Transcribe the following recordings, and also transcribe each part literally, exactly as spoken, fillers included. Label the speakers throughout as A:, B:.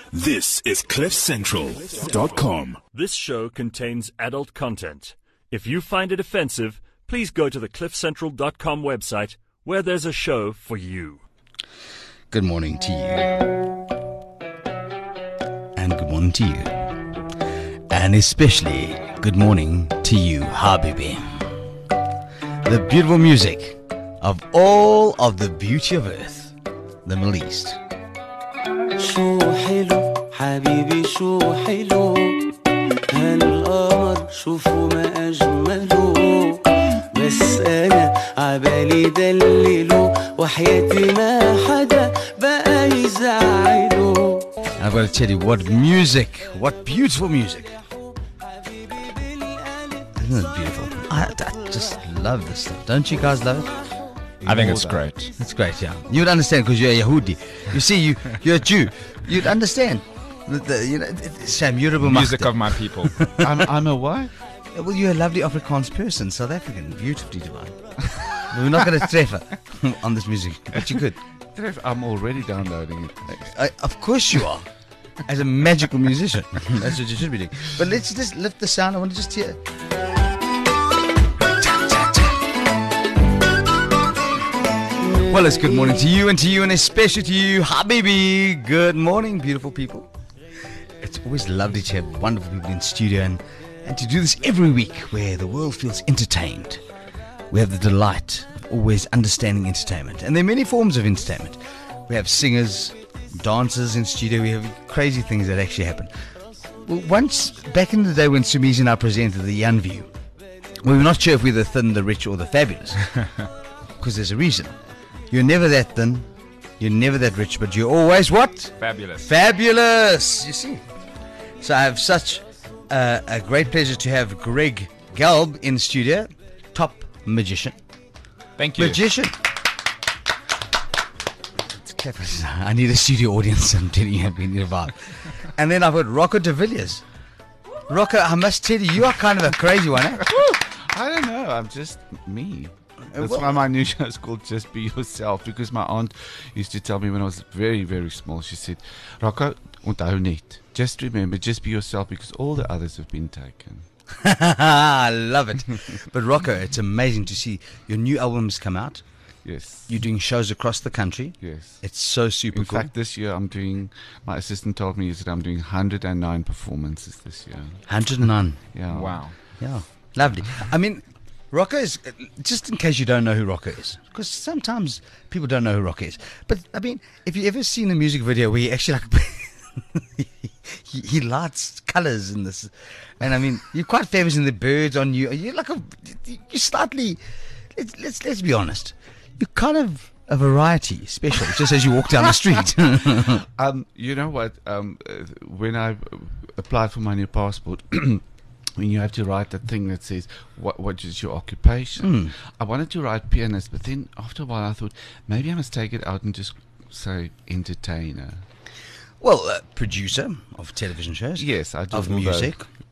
A: This is cliff central dot com.
B: This show contains adult content. If you find it offensive, please go to the cliff central dot com website where there's a show for you.
C: Good morning to you. And good morning to you. And especially good morning to you, Habibi. The beautiful music of all of the beauty of earth, the Middle East.
D: شو حلو حبيبي شو حلو هالقمر شوفوا ما أجمله بس أنا عبالي دلله وحياتي ما حدا بقى يزعله.
C: I've got to tell you, what music, what beautiful music. Isn't it beautiful? I, I just love this stuff. Don't you guys love it?
E: I think it's great.
C: It's great, yeah. You would understand because you're a Yehudi. You see, you, you're a Jew. You'd understand. The, the, you know, Sam, you're a
E: Music of my people. I'm, I'm a what?
C: Well, you're a lovely Afrikaans person, South African, beautifully divine. We're not going to treffer on this music, but you could.
E: I'm already downloading it.
C: I, of course you are. As a magical musician. That's what you should be doing. But let's just lift the sound. I want to just hear. Well, it's good morning to you and to you and especially to you, Habibi. Good morning, beautiful people. It's always lovely to have wonderful people in studio and, and to do this every week where the world feels entertained. We have the delight of always understanding entertainment. And there are many forms of entertainment. We have singers, dancers in studio. We have crazy things that actually happen. Well, once, back in the day when Sumizi and I presented the Young View, we were not sure if we were the thin, the rich or the fabulous. Because there's a reason. You're never that thin, you're never that rich, but you're always what?
E: Fabulous.
C: Fabulous! You see. So I have such uh, a great pleasure to have Greg Gelb in studio, top magician.
E: Thank you.
C: Magician. I need a studio audience, I'm telling you, we need a vibe. And then I've got Rocco de Villiers. Rocco, I must tell you, you are kind of a crazy one, eh?
E: I don't know, I'm just me. That's
C: well,
E: why my new show is called Just Be Yourself, because my aunt used to tell me when I was very, very small, she said, Rocco, onthou net. Just remember, just be yourself, because all the others have been taken.
C: I love it. But Rocco, it's amazing to see your new albums come out.
E: Yes.
C: You're doing shows across the country.
E: Yes.
C: It's so super
E: In
C: cool.
E: fact, this year I'm doing, my assistant told me is that I'm doing one hundred nine performances this year.
C: one hundred nine.
E: Yeah.
F: Wow.
C: Yeah. Lovely. I mean, Rocco is, just in case you don't know who Rocco is, because sometimes people don't know who Rocco is. But, I mean, if you've ever seen a music video where he actually like, he, he lights colours in this, and I mean, you're quite famous in the birds on you. You're like a, you're slightly, let's, let's, let's be honest, you're kind of a variety special, just as you walk down the street.
E: um, you know what, um, uh, when I applied for my new passport, when you have to write that thing that says what what is your occupation, mm. I wanted to write pianist, but then after a while I thought maybe I must take it out and just say entertainer.
C: Well, uh, producer of television shows.
E: Yes, I do.
C: Of music.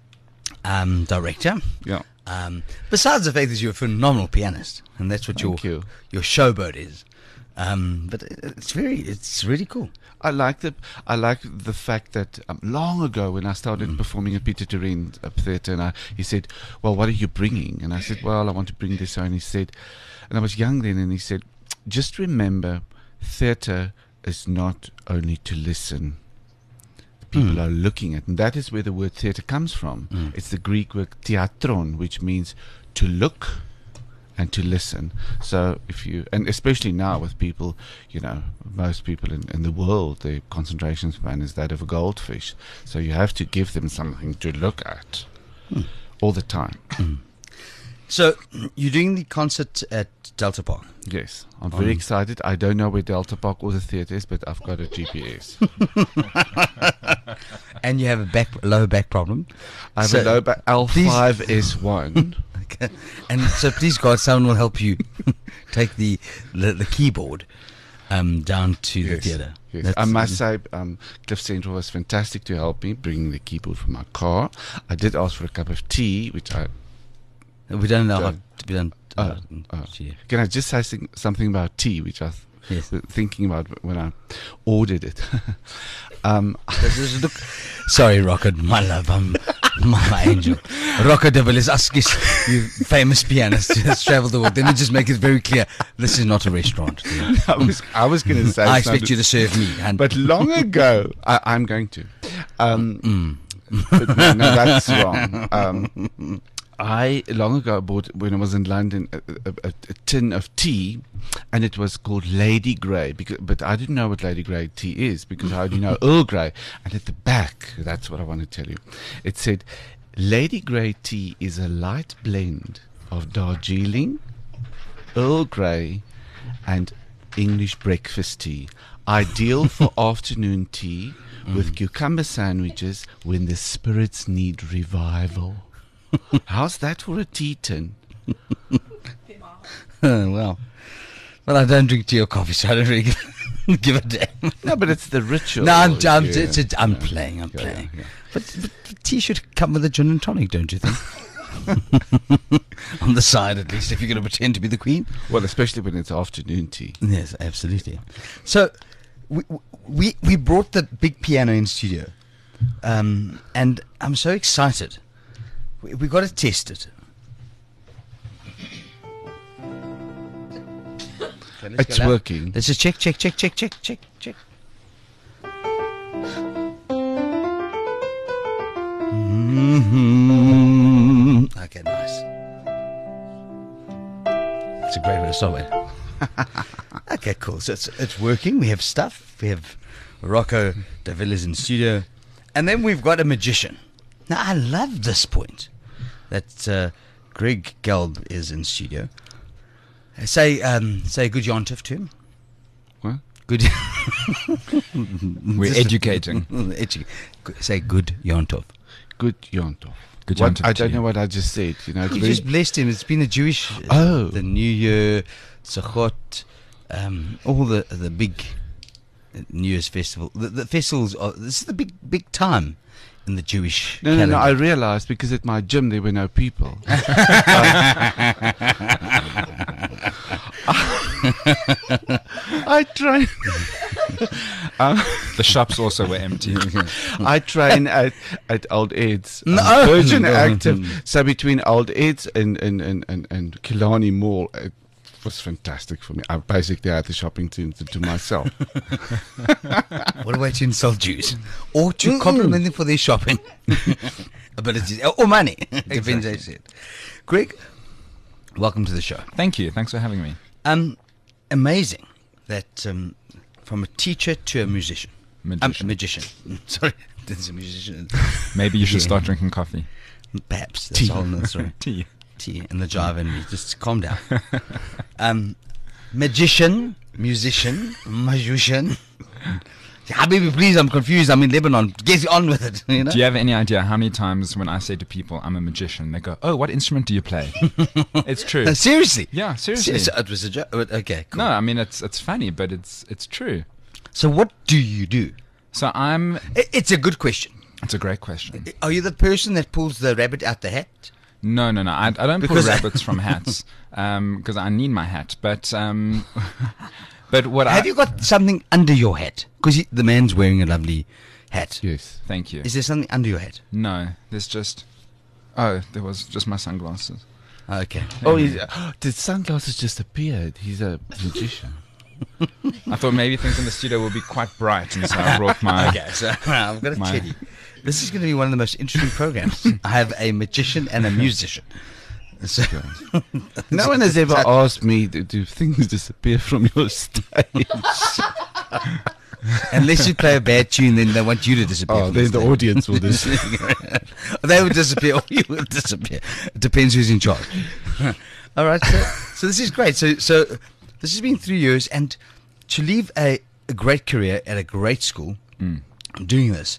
C: Um, director.
E: Yeah.
C: Um, besides the fact that you're a phenomenal pianist, and that's what
E: Thank
C: your
E: you.
C: your showboat is. Um, but it's very, it's really cool.
E: I like the I like the fact that um, long ago when I started mm. performing at Peter Terrain Theatre, and I, he said, "Well, what are you bringing?" And I said, "Well, I want to bring this." And he said, and I was young then, and he said, "Just remember, theatre is not only to listen. People mm. are looking at, and that is where the word theatre comes from. Mm. It's the Greek word theatron, which means to look and to listen. So if you, and especially now with people, you know, most people in, in the world, their concentration span is that of a goldfish. So you have to give them something to look at mm. all the time."
C: Mm. So you're doing the concert at Delta Park?
E: Yes, I'm very um, excited. I don't know where Delta Park or the theatre is, but I've got a G P S.
C: And you have a back low back problem?
E: I have
C: so
E: a low back, L five S one.
C: Okay. And so please God, someone will help you take the the, the keyboard um, down to
E: yes,
C: the theatre.
E: Yes. I must say, um, Cliff Central was fantastic to help me bring the keyboard from my car. I did ask for a cup of tea, which I...
C: We don't know
E: don't.
C: how... We don't...
E: Uh, uh, can I just say something about tea, which I th-
C: Yes.
E: thinking about when I ordered it. um,
C: This is- look- Sorry, Rocket, my love, um, my, my angel. Rocket de Villiers, Askis, you famous pianist who has travelled the world. Let me just make it very clear: this is not a restaurant.
E: I was I was going to say,
C: I
E: it's not
C: expect
E: a-
C: you to serve me. And
E: but long ago, I, I'm going to. Um,
C: Mm.
E: but no, no, that's wrong. Um, I long ago bought, when I was in London, a, a, a, a tin of tea, and it was called Lady Grey. Because, but I didn't know what Lady Grey tea is, because I only know Earl Grey. And at the back, that's what I want to tell you. It said, Lady Grey tea is a light blend of Darjeeling, Earl Grey, and English breakfast tea. Ideal for afternoon tea with cucumber sandwiches when the spirits need revival. How's that for a tea tin?
C: well, well, I don't drink tea or coffee, so I don't really give, give a damn.
E: No, but it's the ritual.
C: No, I'm, I'm,
E: Yeah.
C: it's, it's, I'm
E: Yeah.
C: playing. I'm
E: Yeah,
C: playing.
E: yeah.
C: But, but, but tea should come with a gin and tonic, don't you think? On the side, at least, if you're going to pretend to be the queen.
E: Well, especially when it's afternoon tea.
C: Yes, absolutely. So, we we we brought the big piano in studio, um, and I'm so excited. We, we got to test it. Okay, let's
E: It's
C: go loud.
E: working.
C: Let's just check, check, check, check, check, check, check. Mm-hmm. Okay, nice. It's a great way to start with. Okay, cool. So it's it's working. We have stuff. We have Rocco de Villiers in studio, and then we've got a magician. Now I love this point that uh, Greg Gelb is in studio. Say um, say good yontif to him.
E: What?
C: Good.
F: We're educating.
C: Edu- say good yontif.
E: Good Yontov.
F: Good
E: What-
F: Yontov
E: I
F: to
E: don't
F: you.
E: know what I just said. You know, it's
C: You
E: very-
C: just blessed him. It's been a Jewish. uh,
E: Oh.
C: The New Year, Sukkot, um, all the the big New Year's festival. The, the festivals. Are, this is the big big time in the Jewish.
E: No, no, no. I
C: calendar.
E: realized because at my gym there were no people. I train.
F: The shops also were empty.
E: I train at, at Old Ed's. um,
C: No.
E: Virgin
C: No.
E: Active. So between Old Ed's and, and, and, and, and Killarney Mall, it was fantastic for me. I basically had the shopping centre to myself.
C: What a way to insult Jews, or to compliment them for their shopping abilities, or money. Depends how you say it. Greg, welcome to the show.
F: Thank you. Thanks for having me.
C: Um, amazing that um, from a teacher to a musician. Um,
F: Magician.
C: a magician. Sorry, there's a musician.
F: Maybe you should
C: Yeah.
F: start drinking coffee.
C: Perhaps that's a whole nother story.
F: Tea.
C: Tea and the jive and me. Just calm down. Um, magician, musician, magician. Habibi, please, I'm confused. I'm in Lebanon. Get on with it. You know.
F: Do you have any idea how many times when I say to people I'm a magician, they go, "Oh, what instrument do you play?" It's true.
C: No, seriously.
F: Yeah, seriously.
C: So it was a joke. Okay, cool.
F: No, I mean it's it's funny, but it's it's true.
C: So what do you do?
F: So I'm.
C: I- It's a good question.
F: It's a great question.
C: Are you the person that pulls the rabbit out the hat?
F: No, no, no. I, I don't
C: Because-
F: pull rabbits from hats because I need my hat. But um, but what
C: Have
F: I
C: you got something under your hat? Because the man's wearing a lovely hat.
E: Yes.
F: thank you.
C: Is there something under your hat?
F: No, there's just. Oh, there was just my sunglasses.
C: Okay.
E: Oh, he's, the sunglasses just appeared. He's a magician.
F: I thought maybe things in the studio would be quite bright, and so I brought my.
C: Okay, so I've got to
F: My-
C: tell you, this is going to be one of the most interesting programs. I have a magician and a musician. So,
E: No one has ever asked me to do things disappear from your stage.
C: unless you play a bad tune, then they want you to disappear.
E: Oh,
C: from
E: then the
C: stage.
E: audience will disappear.
C: They will disappear or you will disappear. It depends who's in charge. All right. So, so this is great. So, so this has been three years, and to leave a, a great career at a great school,
F: Mm.
C: doing this.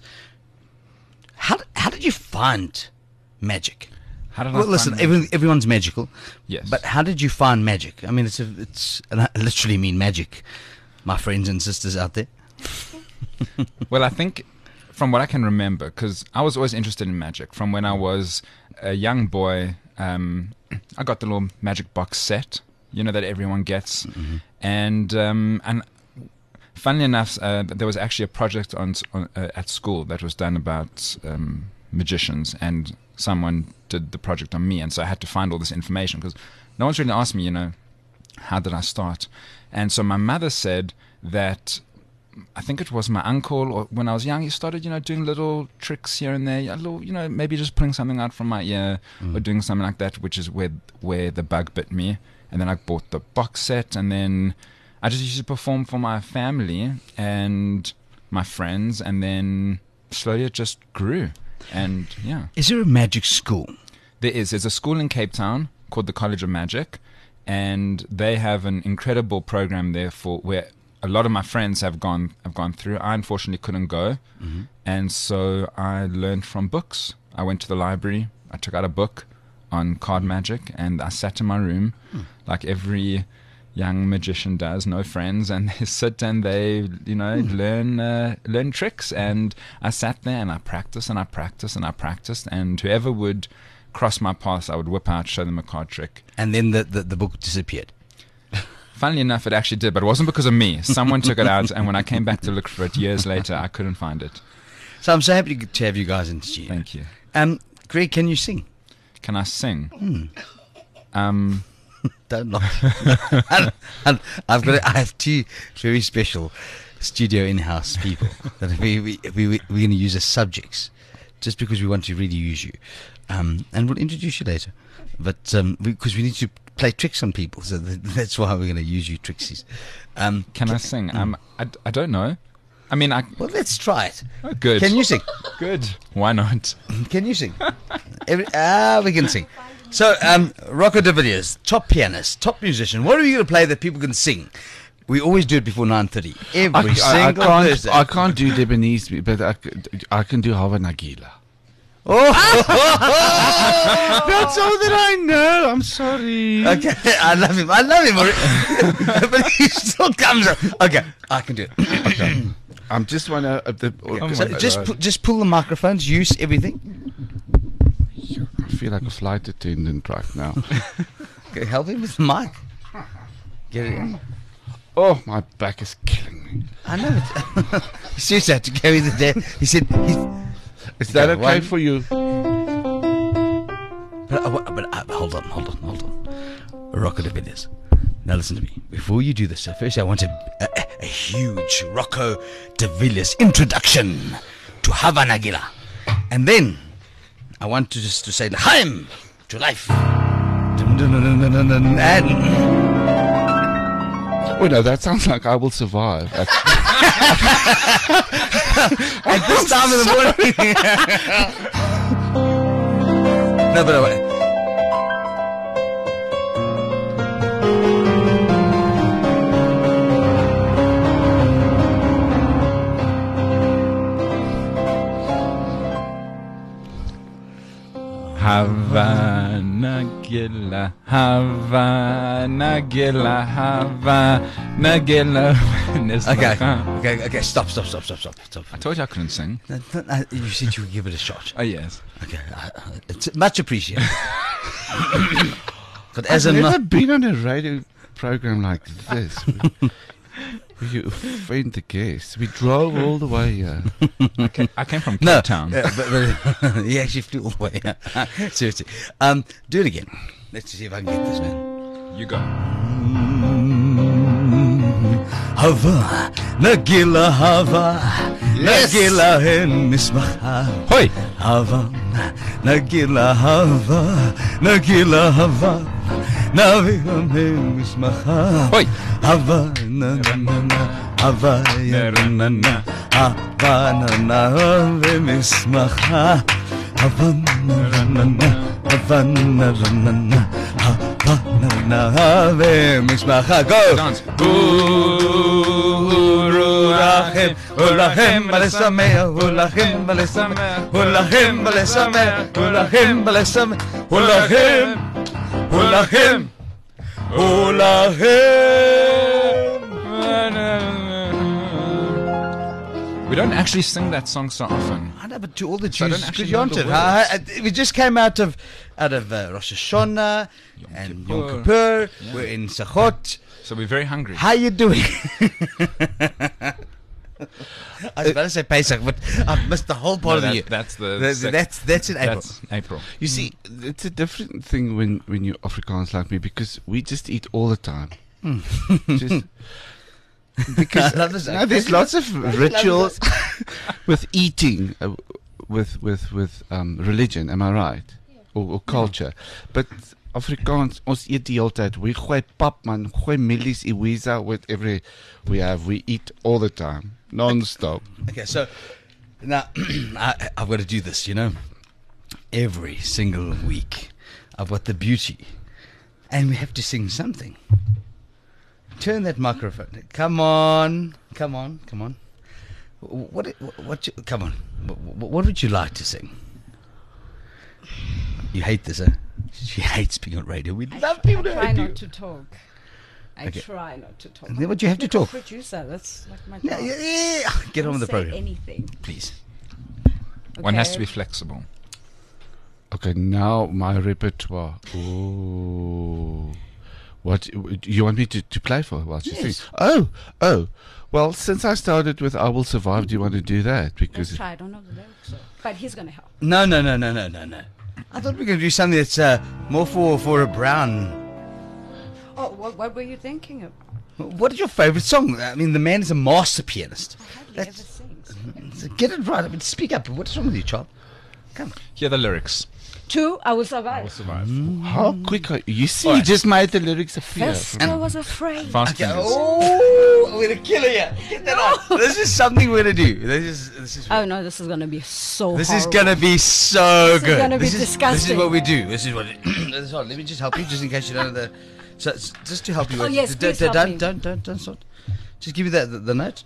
C: How how did you find magic?
F: How did I
C: Well,
F: find
C: listen,
F: that?
C: everyone, everyone's magical.
F: Yes.
C: But how did you find magic? I mean, it's a, it's and I literally mean magic, my friends and sisters out there.
F: Well, I think from what I can remember, because I was always interested in magic. From when I was a young boy, um, I got the little magic box set you know, that everyone gets. Mm-hmm. And um, and funnily enough, uh, there was actually a project on, on uh, at school that was done about um, magicians, and someone did the project on me, and so I had to find all this information because no one's really asked me, you know, how did I start? And so my mother said that I think it was my uncle, or when I was young, he started, you know, doing little tricks here and there, a little, you know, maybe just pulling something out from my ear mm. or doing something like that, which is where where the bug bit me. And then I bought the box set, and then I just used to perform for my family and my friends, and then slowly it just grew. And yeah.
C: Is there a magic school?
F: There is. There's a school in Cape Town called the College of Magic, and they have an incredible program there for where a lot of my friends have gone have gone through. I unfortunately couldn't go, mm-hmm. and so I learned from books. I went to the library. I took out a book on card magic, and I sat in my room hmm. like every young magician does, no friends, and they sit and they, you know, hmm. learn uh, learn tricks. And I sat there and I practiced and I practiced and I practiced, and whoever would cross my path, I would whip out, show them a card trick.
C: And then the, the, the book disappeared.
F: Funnily enough, it actually did, but it wasn't because of me. Someone took it out, and when I came back to look for it years later, I couldn't find it.
C: So I'm so happy to have you guys in the studio.
F: Thank you.
C: Um, Greg, can you sing?
F: Can I sing?
C: Mm.
F: Um,
C: Don't knock. And I've got. I have two very special studio in-house people that we we we we're going to use as subjects, just because we want to really use you, um, and we'll introduce you later. But um, because we, we need to play tricks on people, so th- that's why we're going to use you, Trixies. Um,
F: can, can I sing? Mm. Um, I, d- I don't know. I mean, I.
C: Well, let's try it.
F: Oh, good.
C: Can you sing?
F: Good. Why not?
C: Can you sing? Every, ah, we can sing. So, um, Rocco de Villiers, top pianist, top musician. What are you going to play that people can sing? We always do it before nine thirty. Every
E: I,
C: single
E: I, I can't,
C: Thursday.
E: I can't do Lebanese, but I, I can do Hava Nagila.
C: Oh,
E: that's all that I know. I'm sorry.
C: Okay, I love him. I love him, but he still comes up. Okay, I can do it.
E: Okay. I'm just one uh, of the.
C: Okay. So just pu- just pull the microphones. Use everything.
E: I feel like a flight attendant right now.
C: Okay, help him with the mic. Get it in.
E: Oh, my back is killing me.
C: I know it. He says that to carry the day. He said. He,
E: Is that
C: okay,
E: okay
C: one.
E: for you?
C: But, uh, but uh, hold on, hold on, hold on. Rocco de Villiers. Now listen to me. Before you do this, uh, first I want a, a, a huge Rocco de Villiers introduction to Hava Nagila. And then I want to just to say L'chaim to life. And
E: Oh no, that sounds like I will survive. At,
C: at this time of the morning. No, but uh,
F: Hava Nagila, Hava Nagila, Hava Nagila.
C: okay, okay, okay. Stop, stop, stop, stop, stop, stop.
F: I told you I couldn't sing.
C: No, no, no, you said you would give it a shot.
F: Oh yes.
C: Okay, uh, it's much appreciated. But as
E: I've
C: a
E: never
C: ma-
E: been on a radio program like this. Where you offend the guests. We drove all the way here.
F: I, came, I came from Cape
C: no,
F: Town.
C: uh, but, but he actually flew all the way. Here. Seriously, um, do it again. Let's see if I can get this, man.
F: You go.
C: Hava Nagila, Hava Nagila hen mismacha.
F: Hoi.
C: Hava Nagila, Hava Nagila, Hava Nagila hen mismacha.
F: Hoi.
C: Hava na na na na Hava ya na na Hava na na ve mismacha. Hava na na na Hava na na na Hava na na ve mismacha. Go.
F: Dance.
C: Ulachem, ulachem balesamea, ulachem balesamea, ulachem balesamea, ulachem balesamea, ulachem, ulachem, ulachem.
F: We don't actually sing that song so often.
C: I know, but to all the
F: So I
C: Jews,
F: don't actually
C: because you
F: know
C: aren't
F: the
C: it.
F: words.
C: Uh, uh, we just came out of out of uh, Rosh Hashanah
F: Yom
C: and
F: Kippur.
C: Yom Kippur.
F: Yeah.
C: We're in Sukkot.
F: So we're very hungry.
C: How you doing? I was about to say Pesach, but I've missed the whole part
F: No,
C: of the
F: that-
C: year.
F: that's the
C: That-
F: sec-
C: that's that's in April.
F: That's April.
E: You see, it's a different thing when, when you're Afrikaans like me because we just eat all the time. just because
C: I love this.
E: no, there's lots of rituals with eating, uh, with with with um, religion. Am I right? Or, or culture, but. Afrikaans, ons eet die hele tyd. We gooi pap man, gooi mielies, iwiza, whatever we have. We eat all the time, non-stop.
C: Okay, so now I, I've got to do this, you know. Every single week, I've got the beauty, and we have to sing something. Turn that microphone. Come on, come on, come on. What? What? what you, come on. What, what would you like to sing? You hate this, huh? She hates being on radio. We love people to
G: I try
C: hate
G: not
C: you.
G: to talk. I
C: Okay.
G: try not to talk.
C: And then what you have to
G: Little
C: talk?
G: Producer, that's like my
C: Yeah,
G: job.
C: yeah, yeah. Get on
G: Don't
C: with the
G: say
C: program,
G: Anything.
C: please.
F: One has to
G: Okay.
F: be flexible.
E: Okay, now my repertoire. Ooh. What you want me to, to play for while she
C: Yes.
E: sings? Oh, oh. Well, since I started with "I Will Survive," do you want to do that?
G: Let's
E: Because
G: try. I don't know the lyrics, so. But he's gonna help.
C: No, no, no, no, no, no, no. I thought we were going to do something that's uh, more for for a brown.
G: Oh, what, what were you thinking of?
C: What is your favorite song? I mean, the man is a master pianist.
G: I hardly
C: That's-
G: ever sings.
C: So get it right. I mean, speak up. What's wrong with you, child? Come.
F: Here are the lyrics.
G: Two, I will survive.
F: Survive.
E: how quick are you? See,
C: Alright.
E: you just made the lyrics appear.
G: First, I was afraid.
F: Fast
C: Okay.
F: fingers.
C: Oh, we're gonna kill you. Get that on. This is something we're gonna do. This is this is.
G: Oh no, this is gonna be so.
C: This is
G: horrible.
C: gonna be so
G: This is
C: good.
G: gonna be
C: this is, This is
G: disgusting.
C: what we do. This is what. It, this is what, let me just help you, just in case you don't know the. So s- just to help you.
G: Oh,
C: with-
G: yes,
C: d-
G: please
C: d-
G: help
C: don't,
G: me.
C: don't don't don't start. Just give you that the, the note.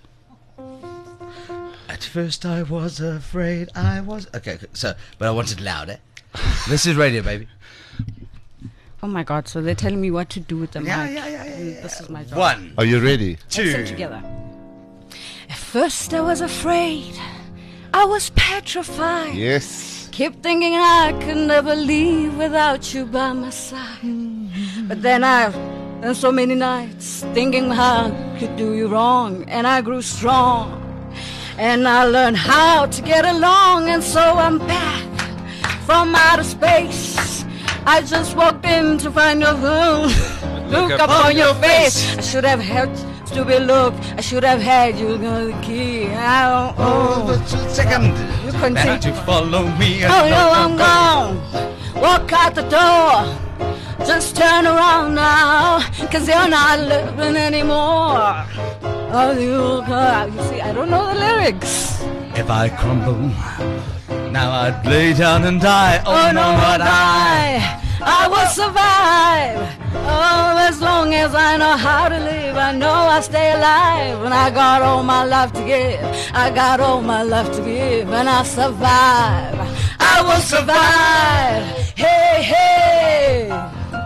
C: At first I was afraid I was okay. okay, So, but I want it louder. This is radio, baby.
G: Oh my God! So they're telling me what to do with the
C: Yeah,
G: mic.
C: yeah, yeah, yeah,
G: Mm,
C: yeah.
G: This is my job.
C: One,
E: Are you ready?
G: Let's sing
C: two.
G: together. At first, I was afraid. I was petrified.
E: Yes.
G: Kept thinking I could never leave without you by my side. But then I, and so many nights, thinking how I could do you wrong, and I grew strong. And I learned how to get along, and so I'm back from outer space. I just walked in to find your look, look up on your face. I should have had stupid look. I should have had you the key. I don't
C: Oh,
G: oh.
C: the second.
G: You continue.
C: And to follow me.
G: Oh no, I'm gone. Walk out the door. Just turn around now, cause you're not living anymore. Oh, you, uh, you see, I don't know the lyrics.
C: If I crumble, now I'd lay down and die. Oh,
G: Oh
C: no,
G: no,
C: not I.
G: I, I will survive. Oh, as long as I know how to live, I know I stay alive. And I got all my life to give. I got all my life to give, and I survive. I will survive. Hey, hey.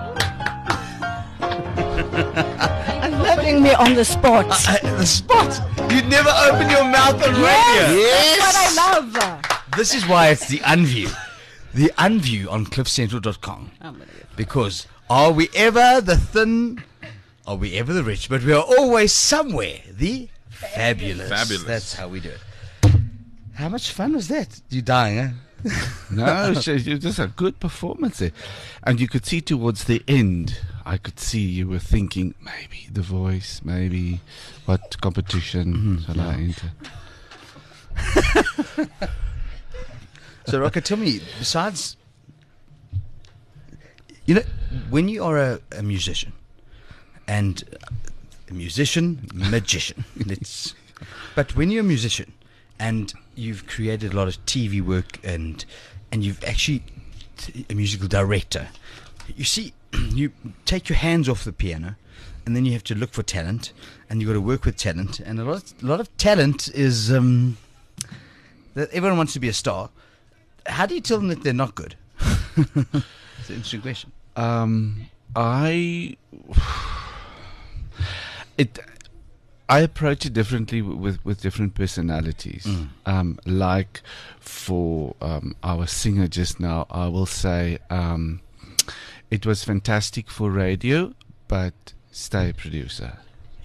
G: Putting me on the spot.
C: Uh, the spot. You'd never open your mouth on radio.
G: Yes, that's what I love.
C: This is why it's the Unview. The Unview on cliff central dot com.
G: I'm gonna get-
C: Because are we ever the thin? Are we ever the rich? But we are always somewhere the fabulous.
F: Fabulous.
C: That's how we do it. How much fun was that? You dying, huh?
E: No, so you just a good performance there. And you could see towards the end, I could see you were thinking, maybe The Voice, maybe what competition shall I enter?
C: So, Rocco, tell me, besides, you know, when you are a, a musician, and a musician, magician, let's, but when you're a musician, and you've created a lot of T V work, and and you've actually t- a musical director, you see, you take your hands off the piano, and then you have to look for talent, and you've got to work with talent, and a lot, of, a lot of talent is um, that everyone wants to be a star. How do you tell them that they're not good? It's an interesting question.
E: Um, I it I approach it differently w- with with different personalities.
C: Mm.
E: Um, like for um, our singer just now, I will say um, it was fantastic for radio, but stay a producer.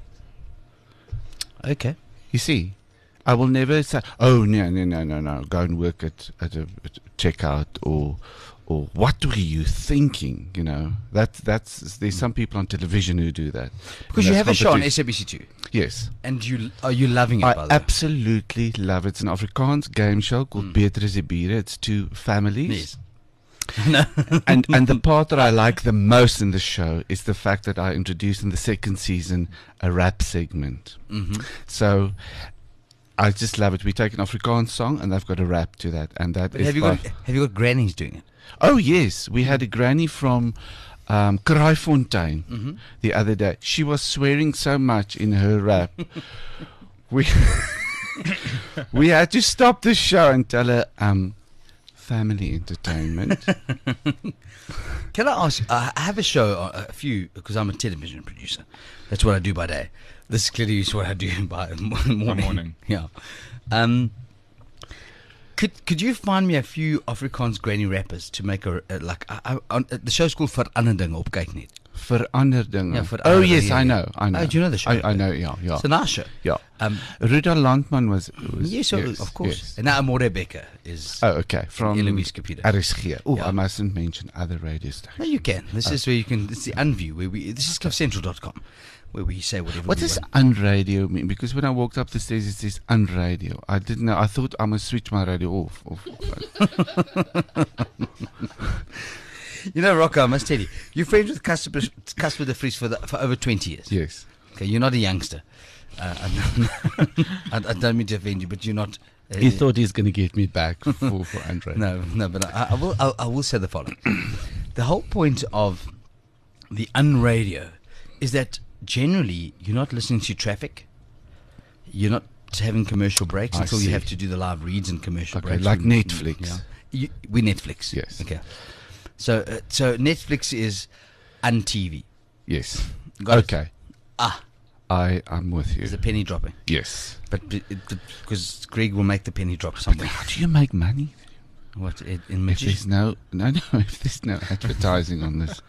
C: Okay.
E: You see, I will never say, "Oh no, no, no, no, no, go and work at at a, at a checkout," or or "What were you thinking?" You know, that that's there's some people on television who do that
C: Because
E: And
C: you
E: that's
C: have a show on
E: competition.
C: S A B C two.
E: Yes.
C: And you are you loving it,
E: I
C: by the way?
E: absolutely love it. It's an Afrikaans game show called
C: Mm.
E: Beter is die Bure. It's two families.
C: Yes. No.
E: and and the part that I like the most in the show is the fact that I introduced in the second season a rap segment.
C: Mhm.
E: So I just love it. We take an Afrikaans song and they've got a rap to that, and that
C: But
E: is
C: have you
E: by-
C: got have you got grannies doing it?
E: Oh yes, we had a granny from um, Kraaifontein
C: Mhm.
E: the other day. She was swearing so much in her rap. we we had to stop the show and tell her um, family entertainment.
C: Can I ask? I have a show, uh, a few, because I'm a television producer. That's what I do by day. This is clearly what I do by morning.
F: morning.
C: Yeah. Um. Could could you find me a few Afrikaans granny rappers to make a, a like I, I, on, uh, the show's called Verandering op Kyknet.
E: Veranderdinge.
C: Yeah, Veranderdinge,
E: oh yes,
C: yeah,
E: I
C: yeah.
E: know, I know.
C: Oh, do you know the show?
E: I, I know, yeah, yeah.
C: It's a nice show.
E: Yeah.
C: Um.
E: Ruda Landman was, was
C: Yes, of course.
E: yes.
C: And now Amore Becker is.
E: Oh, okay. From
C: Eloise Computer.
E: R S G. Oh,
C: Yeah.
E: I mustn't mention other radio stations.
C: No, you can. This is where you can. This is the Unview where we. This is cliff central dot com where we say whatever.
E: What
C: we
E: does
C: want.
E: unradio mean? Because when I walked up the stairs, it says unradio. I didn't know. I thought I must switch my radio off. off, off.
C: You know, Rocco, I must tell you, you're friends with Casper, Casper de Vries for, the, for over twenty years.
E: Yes.
C: Okay, you're not a youngster. Uh, I, don't, I, I don't mean to offend you, but you're not. Uh,
E: He thought he's going to get me back for, for unradio.
C: No, no, but I, I will. I, I will say the following: the whole point of the unradio is that generally you're not listening to traffic. You're not having commercial breaks
E: I
C: until you
E: see.
C: have to do the live reads and commercial
E: Okay,
C: breaks.
E: like
C: when-
E: Netflix.
C: Yeah. You, we Netflix.
E: Yes.
C: Okay. So, uh, so Netflix is un-T V.
E: Yes.
C: Got it.
E: Okay.
C: Ah,
E: I am with you.
C: there's a penny dropping.
E: Yes.
C: But because Greg will make the penny drop somewhere.
E: How do you make money?
C: What in, in
E: If
C: Malaysia?
E: there's no, no, no, if there's no advertising on this.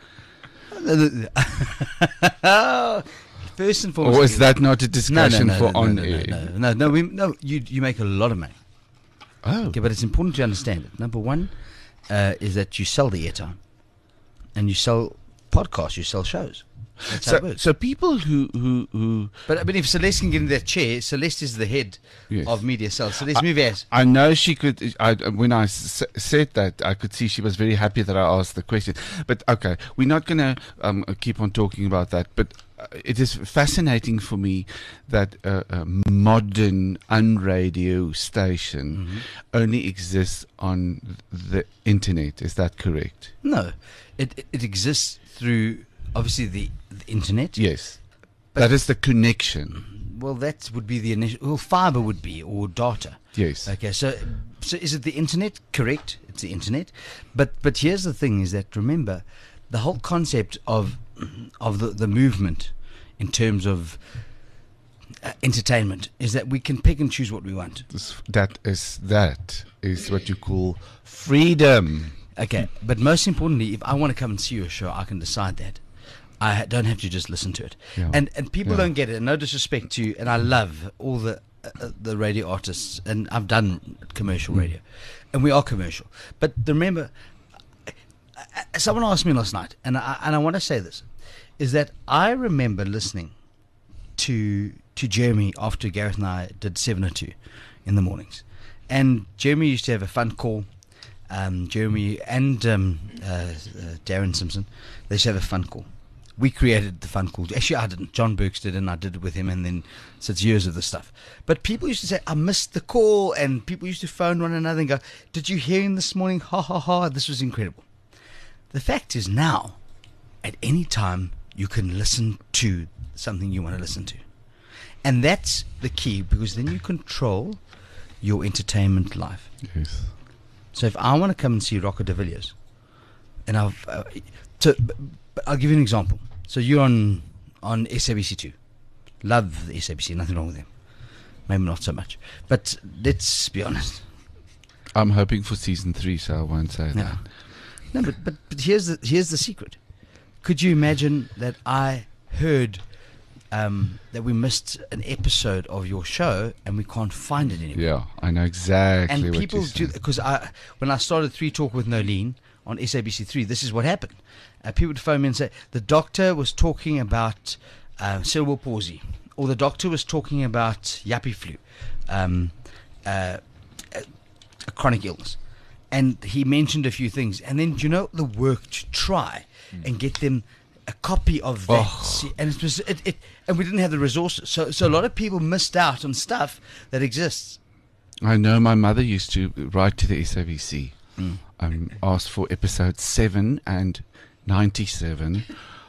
C: First and foremost,
E: Or is that not a
C: no, no,
E: discussion
C: no,
E: for
C: no,
E: on
C: no,
E: air?
C: no, no, no, no, we, no. You you make a lot of money.
E: Oh.
C: Okay, but it's important to understand it. Number one uh, is that you sell the airtime, and you sell podcasts, you sell shows. That's how it
E: So,
C: works.
E: so people who, who, who
C: But I mean, if Celeste can get in that chair, Celeste is the head
E: Yes.
C: of media sales. Celeste, move ass.
E: I know she could. I, when I s- said that, I could see she was very happy that I asked the question. But okay, we're not going to um, keep on talking about that. But uh, it is fascinating for me that uh, a modern unradio station
C: Mm-hmm.
E: only exists on the internet. Is that correct?
C: No, it it, it exists through obviously the, the internet.
E: Yes.
C: But-
E: that is the connection.
C: Well, that would be the initial. Well, fiber would be or data.
E: Yes.
C: Okay, so so is it the internet? Correct, it's the internet. But but here's the thing: is that remember, the whole concept of of the the movement in terms of uh, entertainment is that we can pick and choose what we want.
E: This- That is that is what you call freedom.
C: Okay, but most importantly, if I want to come and see your show, I can decide that. I ha- don't have to just listen to it.
E: Yeah.
C: And and people
E: Yeah.
C: don't get it. And no disrespect to, and I love all the uh, uh, the radio artists, and I've done commercial radio, and we are commercial. But remember, uh, uh, someone asked me last night, and I and I want to say this, is that I remember listening to to Jeremy after Gareth and I did seven oh two in the mornings, and Jeremy used to have a fun call. Um, Jeremy and um, uh, uh, Darren Simpson, they used to have a fun call. We created the fun call. Actually, I didn't. John Burks did, and I did it with him, and then so it's years of the stuff. But people used to say, I missed the call, and people used to phone one another and go, did you hear him this morning? Ha, ha, ha. This was incredible. The fact is now, at any time, you can listen to something you want to listen to. And that's the key, because then you control your entertainment life.
E: Yes.
C: So if I want to come and see Rocco de Villiers, and I've, uh, so, b- b- I'll give you an example. So you're on on S A B C two. Love the S A B C, nothing wrong with them. Maybe not so much. But let's be honest.
E: I'm hoping for season three, so I won't say
C: No,
E: that.
C: no but, but, but here's, the, here's the secret. Could you imagine that I heard um, that we missed an episode of your show and we can't find it anymore?
E: Yeah, I know exactly
C: And
E: what
C: people
E: you're
C: do,
E: saying.
C: because I, when I started Three Talk with Nolene on S A B C three, this is what happened. Uh, people would phone me and say, the doctor was talking about uh, cerebral palsy, or the doctor was talking about yuppie flu, um, uh, a, a chronic illness. And he mentioned a few things. And then, you know, the work to try mm. and get them a copy of that.
E: Oh.
C: See, and it was, it, it, and we didn't have the resources. So, so a lot of people missed out on stuff that exists.
E: I know my mother used to write to the S A B C,
C: Mm.
E: um, ask for episode seven and ninety-seven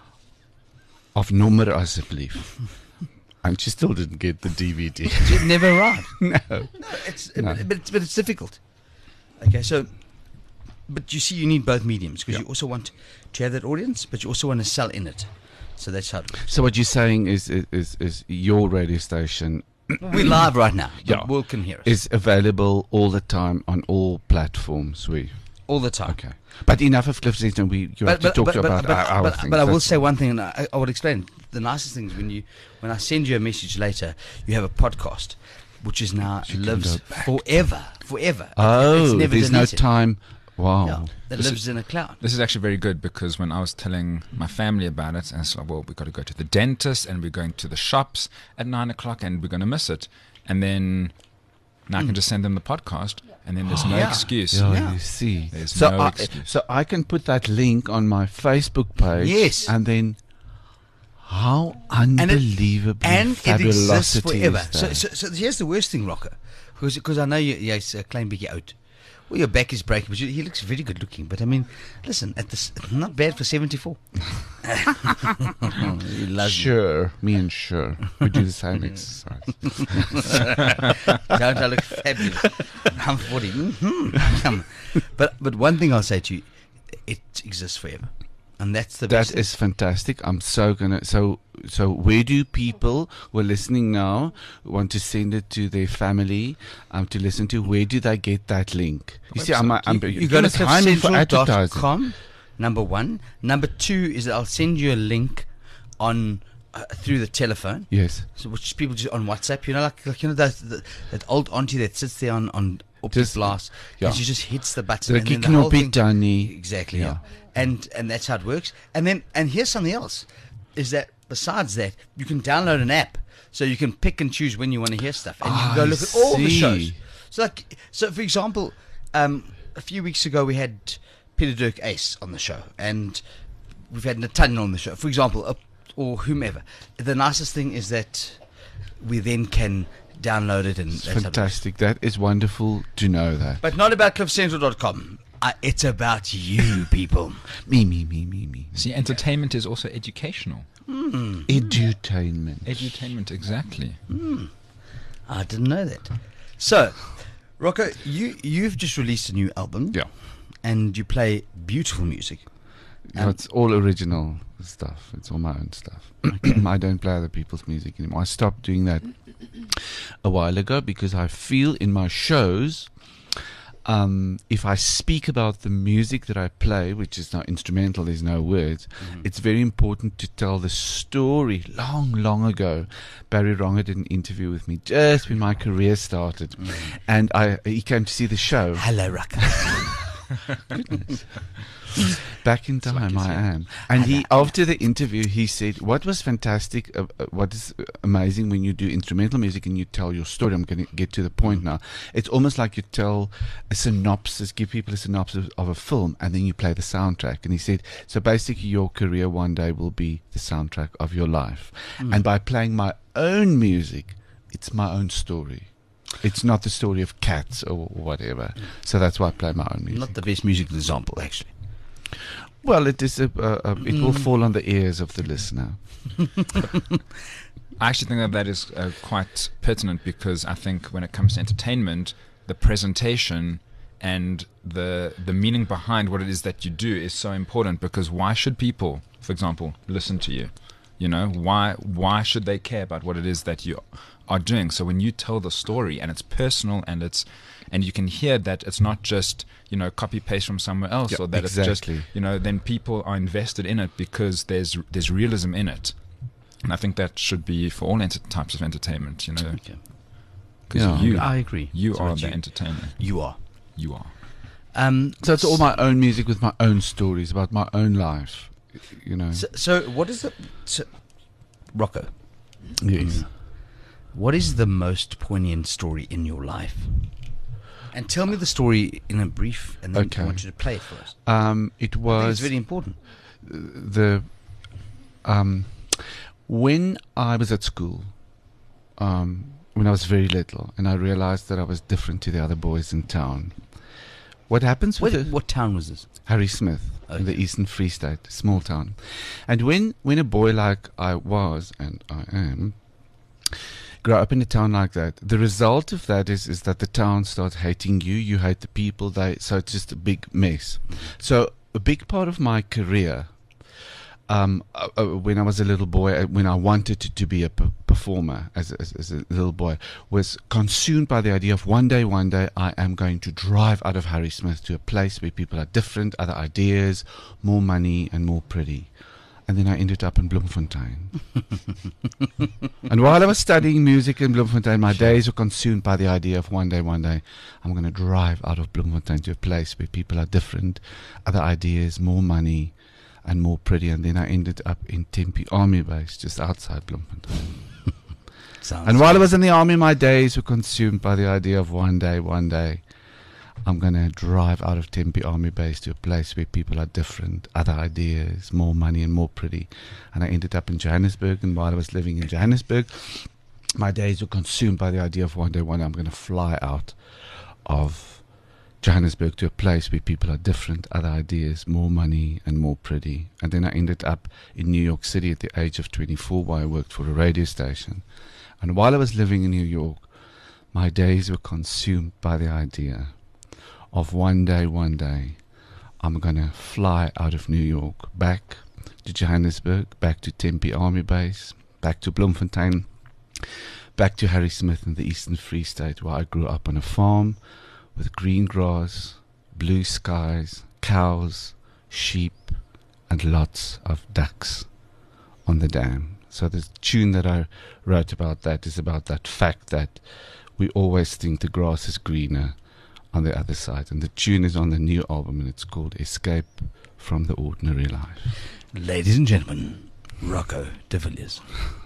E: of Nommer Asseblief. And she still didn't get the D V D.
C: It never arrived.
E: No.
C: No, it's,
E: No.
C: But, but, it's, but it's difficult. Okay, so, but you see, you need both mediums because
E: Yeah.
C: you also want to have that audience, but you also want to sell in it. So that's how it works.
E: So what you're saying is is, is, is your radio station
C: We're live right now. The
E: Yeah.
C: world can hear us
E: is available all the time on all platforms. We
C: all the time.
E: okay, but enough of Cliff Central. We you have to talk about our, our
C: but,
E: things.
C: but I will
E: That's-
C: say one thing, and I, I will explain. The nicest thing is when you, when I send you a message later, you have a podcast, which is now
E: You can
C: lives
E: go back.
C: forever, forever.
E: Oh,
C: It's never
E: there's no
C: deleted.
E: time. Wow.
C: Yeah, that
F: This
C: lives in a cloud.
F: This is actually very good because when I was telling my family about it, and so, well, we've got to go to the dentist and we're going to the shops at nine o'clock and we're going to miss it. And then now I can just send them the podcast and then there's no
C: Yeah.
F: excuse.
E: Yeah,
C: Yeah.
E: you see.
F: There's
E: so
F: no
E: I,
F: excuse.
E: so I can put that link on my Facebook page.
C: Yes.
E: And then how
C: it-
E: unbelievably
C: And it exists
E: fabulosity
C: forever.
E: is
C: So,
E: that?
C: so, so here's the worst thing, Rocker, because because I know you, yes, uh, claim biggie out. Well, your back is breaking, but you, he looks very good looking. But I mean, listen, at this, not bad for seventy-four. He loves me.
E: Sure, me and sure. We do the same exercise.
C: Don't I look fabulous? I'm forty. Mm-hmm. But but one thing I'll say to you, it exists forever, and that's the best.
E: That is fantastic. I'm so gonna. So so where do people who are listening now want to send it to their family um to listen to? Where do they get that link? You see, I'm, I'm
C: you, you
E: you're
C: go to
E: gonna time me for
C: cliff central dot
E: advertising.
C: com. Number one. Number two is that I'll send you a link on uh, through the telephone.
E: Yes.
C: So which people just on WhatsApp, you know, like, like you know that that, that old auntie that sits there on on up
E: Just-
C: the blast,
E: yeah.
C: and she just hits the button.
E: The
C: and then the
E: kicking
C: whole
E: or big
C: thing-
E: Danny.
C: Exactly.
E: Yeah.
C: Yeah. And and that's how it works. And then and here's something else, is that besides that you can download an app, so you can pick and choose when you want to hear stuff, and you
E: Ah,
C: can go
E: I
C: look at all the
E: see.
C: shows. So like so for example, um, a few weeks ago we had Peter Dirk Ace on the show, and we've had Nathaniel on the show, for example, uh, or whomever. The nicest thing is that we then can download it, and
E: It's
C: that's how it works.
E: fantastic. That is wonderful to know that.
C: But not about cliff central dot com. Uh, it's about you, people.
E: Me, me, me, me, me.
F: See, entertainment is also educational.
E: Edutainment.
F: Edutainment, exactly.
C: I didn't know that. So, Rocco, you you've just released a new album.
E: Yeah.
C: And you play beautiful music.
E: No, it's all original stuff. It's all my own stuff. I don't play other people's music anymore. I stopped doing that a while ago because I feel in my shows, um, if I speak about the music that I play, which is not instrumental, there's no words, it's very important to tell the story. Long, long ago, Barry Ronger did an interview with me just when my career started. And I he came to see the show.
C: Hello, Rocco.
E: Back in time, I am. And he, after the interview, he said, "What was fantastic? Uh, uh, what is uh, amazing when you do instrumental music and you tell your story." I'm going to get to the point now. It's almost like you tell a synopsis, give people a synopsis of a film, and then you play the soundtrack. And he said, "So basically, your career one day will be the soundtrack of your life." And by playing my own music, it's my own story. It's not the story of cats or whatever. So that's why I play my own music.
C: Not the best music example, actually.
E: Well, it is. A, a, a, it will fall on the ears of the listener.
F: I actually think that that is uh, quite pertinent because I think when it comes to entertainment, the presentation and the the meaning behind what it is that you do is so important because why should people, for example, listen to you? You know, why why should they care about what it is that you are doing? So when you tell the story and it's personal and it's and you can hear that it's not just, you know, copy paste from somewhere else,
E: Yeah,
F: or that
E: exactly.
F: it's just, you know, then people are invested in it because there's there's realism in it. And I think that should be for all enter- types of entertainment, you know.
C: Okay.
F: Because
E: Yeah.
F: you
C: I agree.
F: you
C: So
F: are
C: what
F: the
C: you-
F: entertainer.
C: You are.
F: You are.
C: Um,
E: So it's all my own music with my own stories about my own life. You know.
C: So, so what is the so, Rocco?
E: Yes.
C: What is the most poignant story in your life? And tell me the story in a brief, and then
E: Okay.
C: I want you to play it for us.
E: Um, it
C: I think
E: was
C: it's very important.
E: the um, when I was at school, um, when I was very little, and I realized that I was different to the other boys in town. What happens with
C: What,
E: the-
C: what town was this?
E: Harry Smith in the
C: Okay.
E: Eastern Free State, small town. And when, when a boy like I was, and I am, grow up in a town like that, the result of that is, is that the town starts hating you, you hate the people, they so it's just a big mess. So a big part of my career, um, uh, uh, when I was a little boy, uh, when I wanted to, to be a p- performer as, as, as a little boy, was consumed by the idea of one day, one day, I am going to drive out of Harry Smith to a place where people are different, other ideas, more money, and more pretty. And then I ended up in Bloemfontein. And while I was studying music in Bloemfontein, my days were consumed by the idea of one day, one day, I'm going to drive out of Bloemfontein to a place where people are different, other ideas, more money, and more pretty. And then I ended up in Tempe Army Base, just outside Bloemfontein.
C: Sounds
E: And while I was in the army, my days were consumed by the idea of one day, one day, I'm going to drive out of Tempe Army Base to a place where people are different, other ideas, more money and more pretty. And I ended up in Johannesburg, and while I was living in Johannesburg, my days were consumed by the idea of one day, one day, I'm going to fly out of Johannesburg to a place where people are different, other ideas, more money and more pretty. And then I ended up in New York City at the age of twenty-four, where I worked for a radio station. And while I was living in New York, my days were consumed by the idea of one day, one day, I'm going to fly out of New York, back to Johannesburg, back to Tempe Army Base, back to Bloemfontein, back to Harry Smith in the Eastern Free State, where I grew up on a farm with green grass, blue skies, cows, sheep, and lots of ducks on the dam. So the tune that I wrote about that is about that fact that we always think the grass is greener on the other side. And the tune is on the new album, and it's called Escape from the Ordinary Life.
C: Ladies and gentlemen, Rocco de Villiers.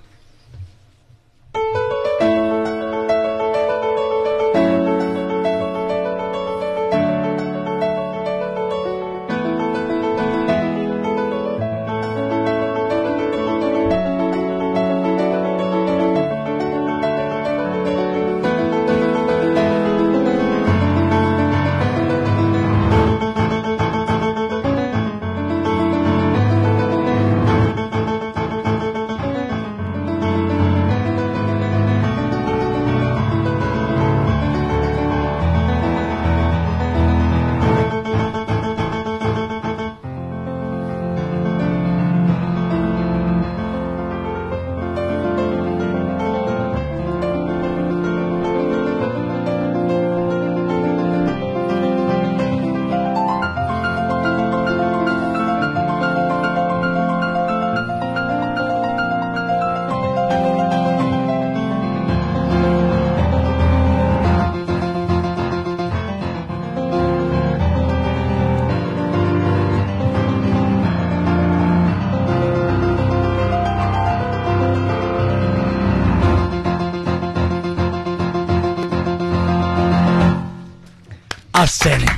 C: Outstanding.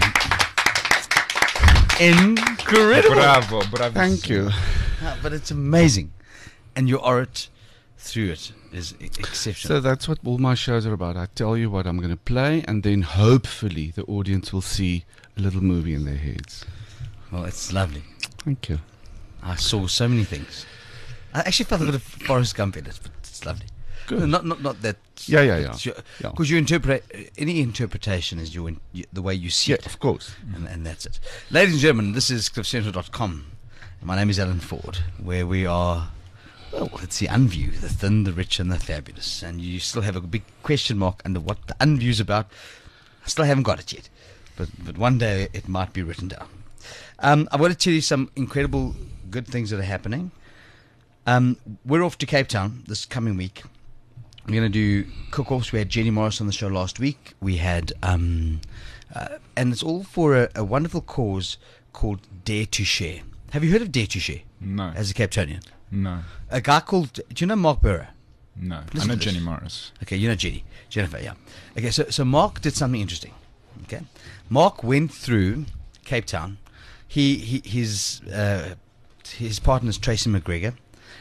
C: Incredible.
F: Bravo, bravo.
E: Thank you.
C: Yeah, but it's amazing. And your art through it is e- exceptional.
E: So that's what all my shows are about. I tell you what I'm going to play, and then hopefully the audience will see a little movie in their heads.
C: Well, it's lovely.
E: Thank you.
C: I saw so many things. I actually felt a bit of Forrest Gump in it, but it's lovely.
E: Good.
C: Not, not, not that.
E: Yeah, yeah, yeah.
C: Because
E: Yeah.
C: you interpret any interpretation is your in, you, the way you see
E: Yeah,
C: it,
E: of course.
C: and, and that's it. Ladies and gentlemen, this is cliff central dot com. My name is Alan Ford, where we are Well, it's the unview, the thin, the rich, and the fabulous. And you still have a big question mark under what the unview's about. I still haven't got it yet. But but one day it might be written down. Um, I want to tell you some incredible good things that are happening. Um, we're off to Cape Town this coming week. We're going to do cook-offs. We had Jenny Morris on the show last week. We had, um, uh, and it's all for a, a wonderful cause called Dare to Share. Have you heard of Dare to Share?
F: No.
C: As a Cape Townian?
F: No.
C: A guy called, do you know Mark Burrow?
F: No.
C: Listen
F: I know
C: to this.
F: Jenny Morris.
C: Okay, you know Jenny. Jennifer, yeah. Okay, so, so Mark did something interesting. Okay. Mark went through Cape Town. He, he his uh, his partner is Tracy McGregor,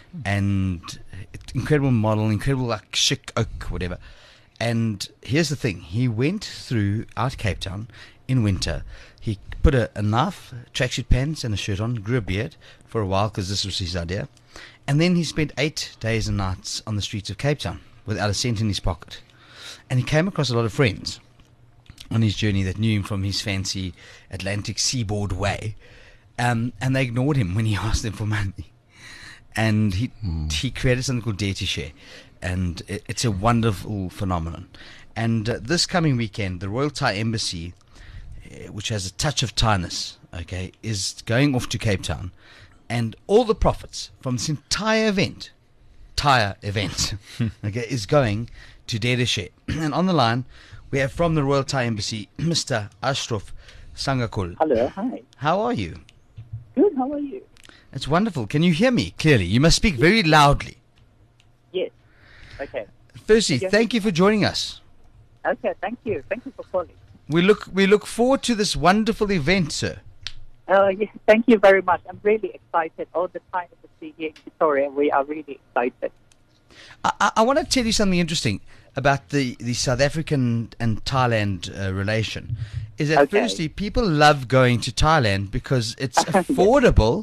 C: and incredible model, incredible like chic oak, whatever. And here's the thing: he went through out Cape Town in winter. He put a, a knife, tracksuit pants, and a shirt on. Grew a beard for a while because this was his idea, and then he spent eight days and nights on the streets of Cape Town without a cent in his pocket. And he came across a lot of friends on his journey that knew him from his fancy Atlantic seaboard way, um, and they ignored him when he asked them for money. And he mm. he created something called Dare to Share, and it, it's a wonderful phenomenon. And uh, this coming weekend, the Royal Thai Embassy, uh, which has a touch of Thainess, okay, is going off to Cape Town, and all the profits from this entire event, entire event, okay, is going to Dare to Share. And on the line, we have from the Royal Thai Embassy, Mister Ashraf Sangakul.
H: Hello, hi.
C: How are you?
H: Good, how are you?
C: It's wonderful. Can you hear me clearly? You must speak very loudly.
H: Yes. Okay.
C: Firstly,
H: Yes.
C: thank you for joining us.
H: Okay, thank you. Thank you for calling.
C: We look we look forward to this wonderful event, sir.
H: Uh, yes, thank you very much. I'm really excited. All the time to see here in Victoria, we are really excited.
C: I, I, I want to tell you something interesting about the, the South African and Thailand uh, relation. Is that
H: Okay.
C: firstly, people love going to Thailand because it's affordable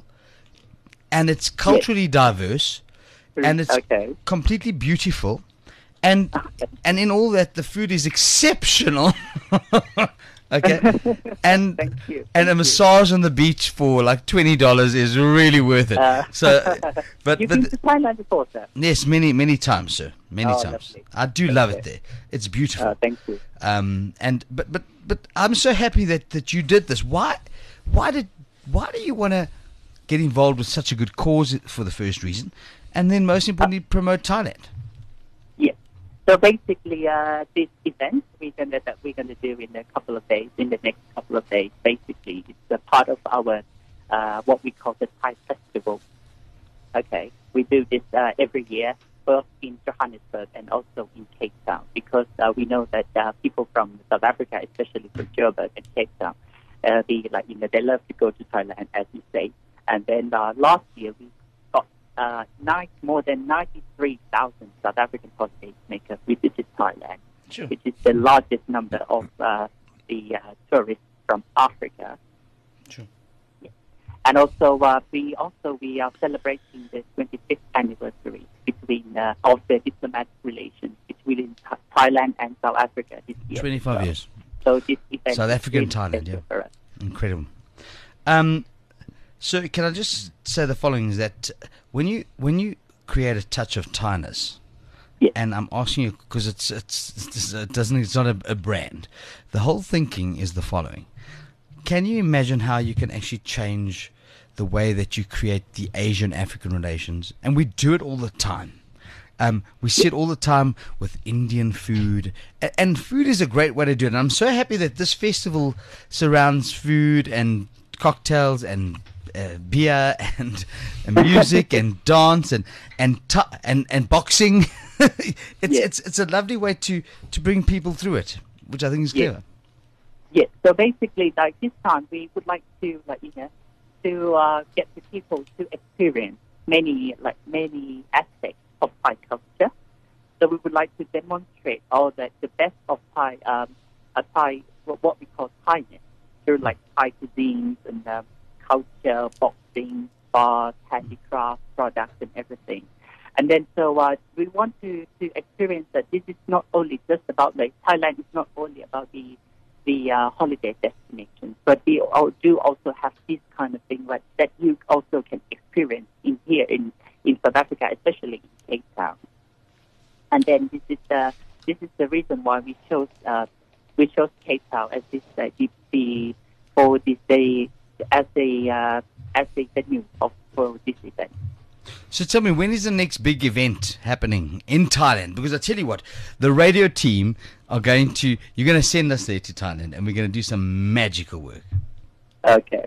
C: and it's culturally diverse and it's
H: Okay.
C: completely beautiful. And and in all that, the food is exceptional. Okay, and
H: Thank you.
C: and
H: Thank
C: a
H: you.
C: massage on the beach for like twenty dollars is really worth it.
H: Uh,
C: so, but
H: You've
C: but
H: been to Thailand before, sir?
C: yes, many many times, sir, many
H: Oh,
C: times.
H: lovely.
C: I do love
H: Okay.
C: it there. It's beautiful.
H: Uh, thank you.
C: Um, and but but but I'm so happy that that you did this. Why why did why do you want to get involved with such a good cause for the first reason, and then most importantly promote Thailand?
H: Yes. So basically, uh, this event we're gonna that we're gonna do in a couple of days, in the next couple of days, basically, it's a part of our uh, what we call the Thai Festival. Okay, we do this uh, every year, both in Johannesburg and also in Cape Town, because uh, we know that uh, people from South Africa, especially from Joburg and Cape Town, uh, they like you know they love to go to Thailand, as you say. And then uh, last year we got uh, nine, more than ninety-three thousand South African holidaymakers visited Thailand,
C: Sure.
H: which is the largest number of uh, the uh, tourists from Africa.
C: Sure.
H: Yeah. And also, uh, we also we are celebrating the twenty-fifth anniversary between uh, of the diplomatic relations between Th- Thailand and South Africa this year.
C: twenty-five
H: So-
C: years.
H: So this event
C: South
H: is
C: Africa and
H: really
C: Thailand,
H: special
C: yeah.
H: for us.
C: Incredible. Um, so can I just say the following: is that when you when you create a touch of Thainess,
H: Yes.
C: and I'm asking you because it's, it's it's it doesn't it's not a, a brand. The whole thinking is the following: can you imagine how you can actually change the way that you create the Asian-African relations? And we do it all the time. Um, we see it all the time with Indian food, and, and food is a great way to do it. And I'm so happy that this festival surrounds food and cocktails and uh, beer and, and music and dance and and tu- and and boxing. it's
H: Yes.
C: it's it's a lovely way to to bring people through it, which I think is
H: Yes.
C: clever.
H: Yes. So basically, like this time, we would like to, like you know, to uh, get the people to experience many, like many aspects of Thai culture. So we would like to demonstrate all that the best of Thai, um, uh, Thai, what what we call Thainess, through like Thai cuisines and um, culture, boxing, bars, handicraft, products, and everything. And then so uh, we want to, to experience that this is not only just about like Thailand is not only about the the uh, holiday destinations, but we all do also have this kind of thing like that you also can experience in here in, in South Africa, especially And then this is the this is the reason why we chose uh, we chose Cape Town as this uh, the, the for this day as a uh, as a venue of for this event.
C: So tell me, when is the next big event happening in Thailand? Because I tell you what, the radio team are going to, you're going to send us there to Thailand, and we're going to do some magical work.
H: Okay.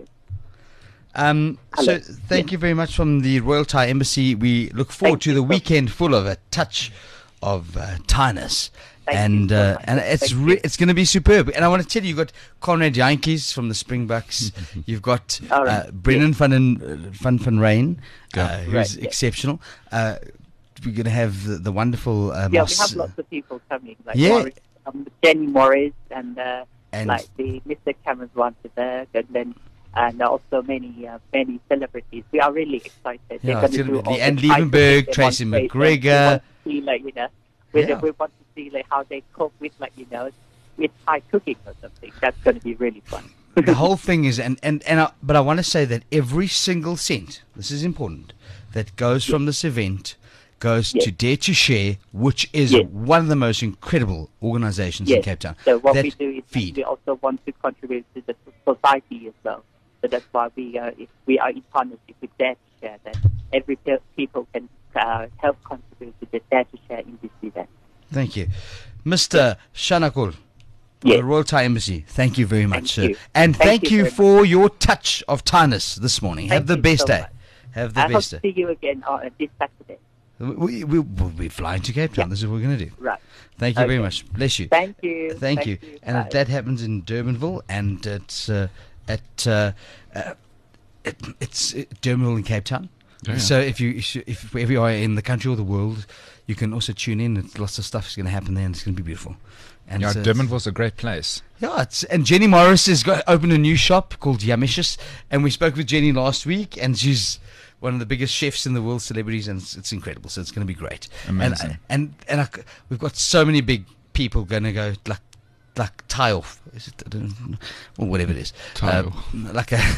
C: Um, so thank you very much from the Royal Thai Embassy. We look forward
H: Thank
C: to
H: you
C: the
H: so
C: weekend full of a touch of uh, Thai-ness.
H: Thank
C: and
H: you so
C: uh,
H: much.
C: and it's
H: Thank
C: re-
H: you.
C: it's going to be superb. And I want to tell you, you've got Conrad Yankees from the Springboks. You've got
H: All right.
C: uh, Brennan van, den- van van Rijn, uh,
E: Yeah.
C: who's
H: Right, yeah.
C: exceptional. Uh, we're going to have the, the wonderful uh,
H: Yeah, we
C: Moss,
H: have lots of people coming, like
C: Yeah.
H: Morris, um, Jenny Morris and, uh,
C: And-
H: like the Mister Cameron Wanterberg, and then and also many uh, many celebrities. We are really excited. They're
C: Yeah,
H: going
C: it's
H: to
C: gonna
H: do
C: be
H: all
C: Leanne
H: the items
C: Liebenberg,
H: they
C: Tracy
H: demonstrate, and
C: McGregor.
H: We want to see, like, you know, we,
C: Yeah.
H: we want to see like how they cope with, like, you know, with Thai cooking or something. That's going to be really fun.
C: the whole thing is, and and and I, but I want to say that every single cent, this is important, that goes from this event goes
H: Yes.
C: to Dare to Share, which is
H: Yes.
C: one of the most incredible organizations in
H: Yes.
C: Cape Town.
H: So what
C: that
H: we do is
C: feed.
H: we also want to contribute to the society as well. So that's why we uh, if we are in partnership with Dare to Share, that every pe- people can uh, help contribute to the Dare to Share in this event.
C: Thank you, Mister Shanakul. from
H: Yes.
C: The Royal Thai Embassy. Thank you very much,
H: Thank
C: sir.
H: you.
C: And thank,
H: Thank
C: you,
H: you very
C: for your touch of Thai-ness this morning. Have
H: Thank
C: the
H: you
C: best
H: so
C: day.
H: much.
C: Have the
H: I hope
C: best
H: to
C: day.
H: see you again uh, this Saturday.
C: We, we, we're flying to Cape Town.
H: Yeah.
C: This is what we're going to do.
H: Right.
C: Thank you very
H: Okay.
C: much. Bless you.
H: Thank you.
C: Thank, you. And
H: Bye.
C: that happens in Durbanville, and it's uh, at uh, uh, it, it's uh, Durbanville in Cape Town.
E: Yeah.
C: So if you if wherever you are in the country or the world, you can also tune in. It's, lots of stuff is going to happen there, and it's going to be beautiful. And
F: Yeah,
C: so-
F: Durbanville's a great place.
C: yeah, it's, and Jenny Morris has got opened a new shop called Yamishus, and we spoke with Jenny last week, and she's one of the biggest chefs in the world, celebrities, and it's, it's incredible. So it's going to be great.
F: Amazing.
C: And and and I c we've got so many big people going to go like like tie off, is it? I don't know, or whatever it is.
E: Tie
C: Uh,
E: off.
C: like a.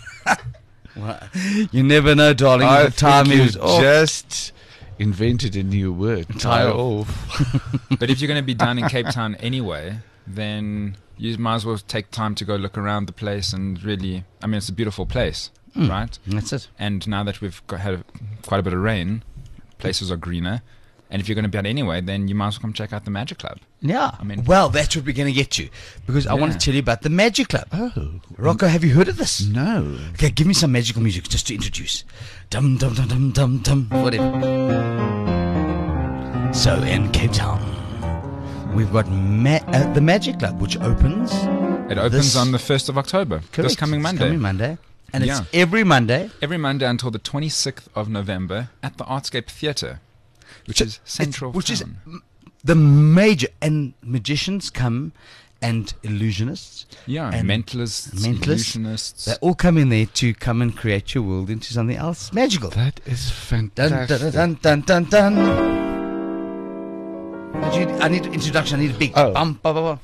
C: Well, you never know, darling.
E: I
C: the time
E: think
C: is
E: you
C: off.
E: just invented a new word.
C: Tie
E: Tie
C: off.
E: off.
F: But if you're going to be down in Cape Town anyway, then you might as well take time to go look around the place and really, I mean, it's a beautiful place,
C: Mm.
F: right?
C: That's it.
F: And now that we've got, had quite a bit of rain, places are greener. And if you're going to be out anyway, then you might as well come check out the Magic Club.
C: Yeah.
F: I mean-
C: well, that's what we're going to get to, because I want to
F: Yeah.
C: tell you about the Magic Club.
E: Oh.
C: Rocco, have you heard of this?
E: No.
C: Okay, give me some magical music just to introduce. Dum dum dum dum dum dum. Whatever. So in Cape Town, we've got ma- uh, the Magic Club, which opens
F: It opens
C: This-
F: on the first of October, this
C: correct,
F: coming
C: it's
F: Monday.
C: coming Monday, and
F: Yeah.
C: it's every Monday.
F: Every Monday until the twenty-sixth of November at the Artscape Theatre, which
C: So
F: is central
C: it's- which is
F: town.
C: m- the major, and magicians come, and illusionists.
F: Yeah,
C: and
F: mentalists,
C: mentalists.
F: illusionists.
C: They all come in there to come and create your world into something else magical.
E: That is
C: Dun
E: fantastic.
C: dun dun dun dun dun. Did you, I need introduction. I need a big
E: Oh.
C: bum, bum, bum, bum.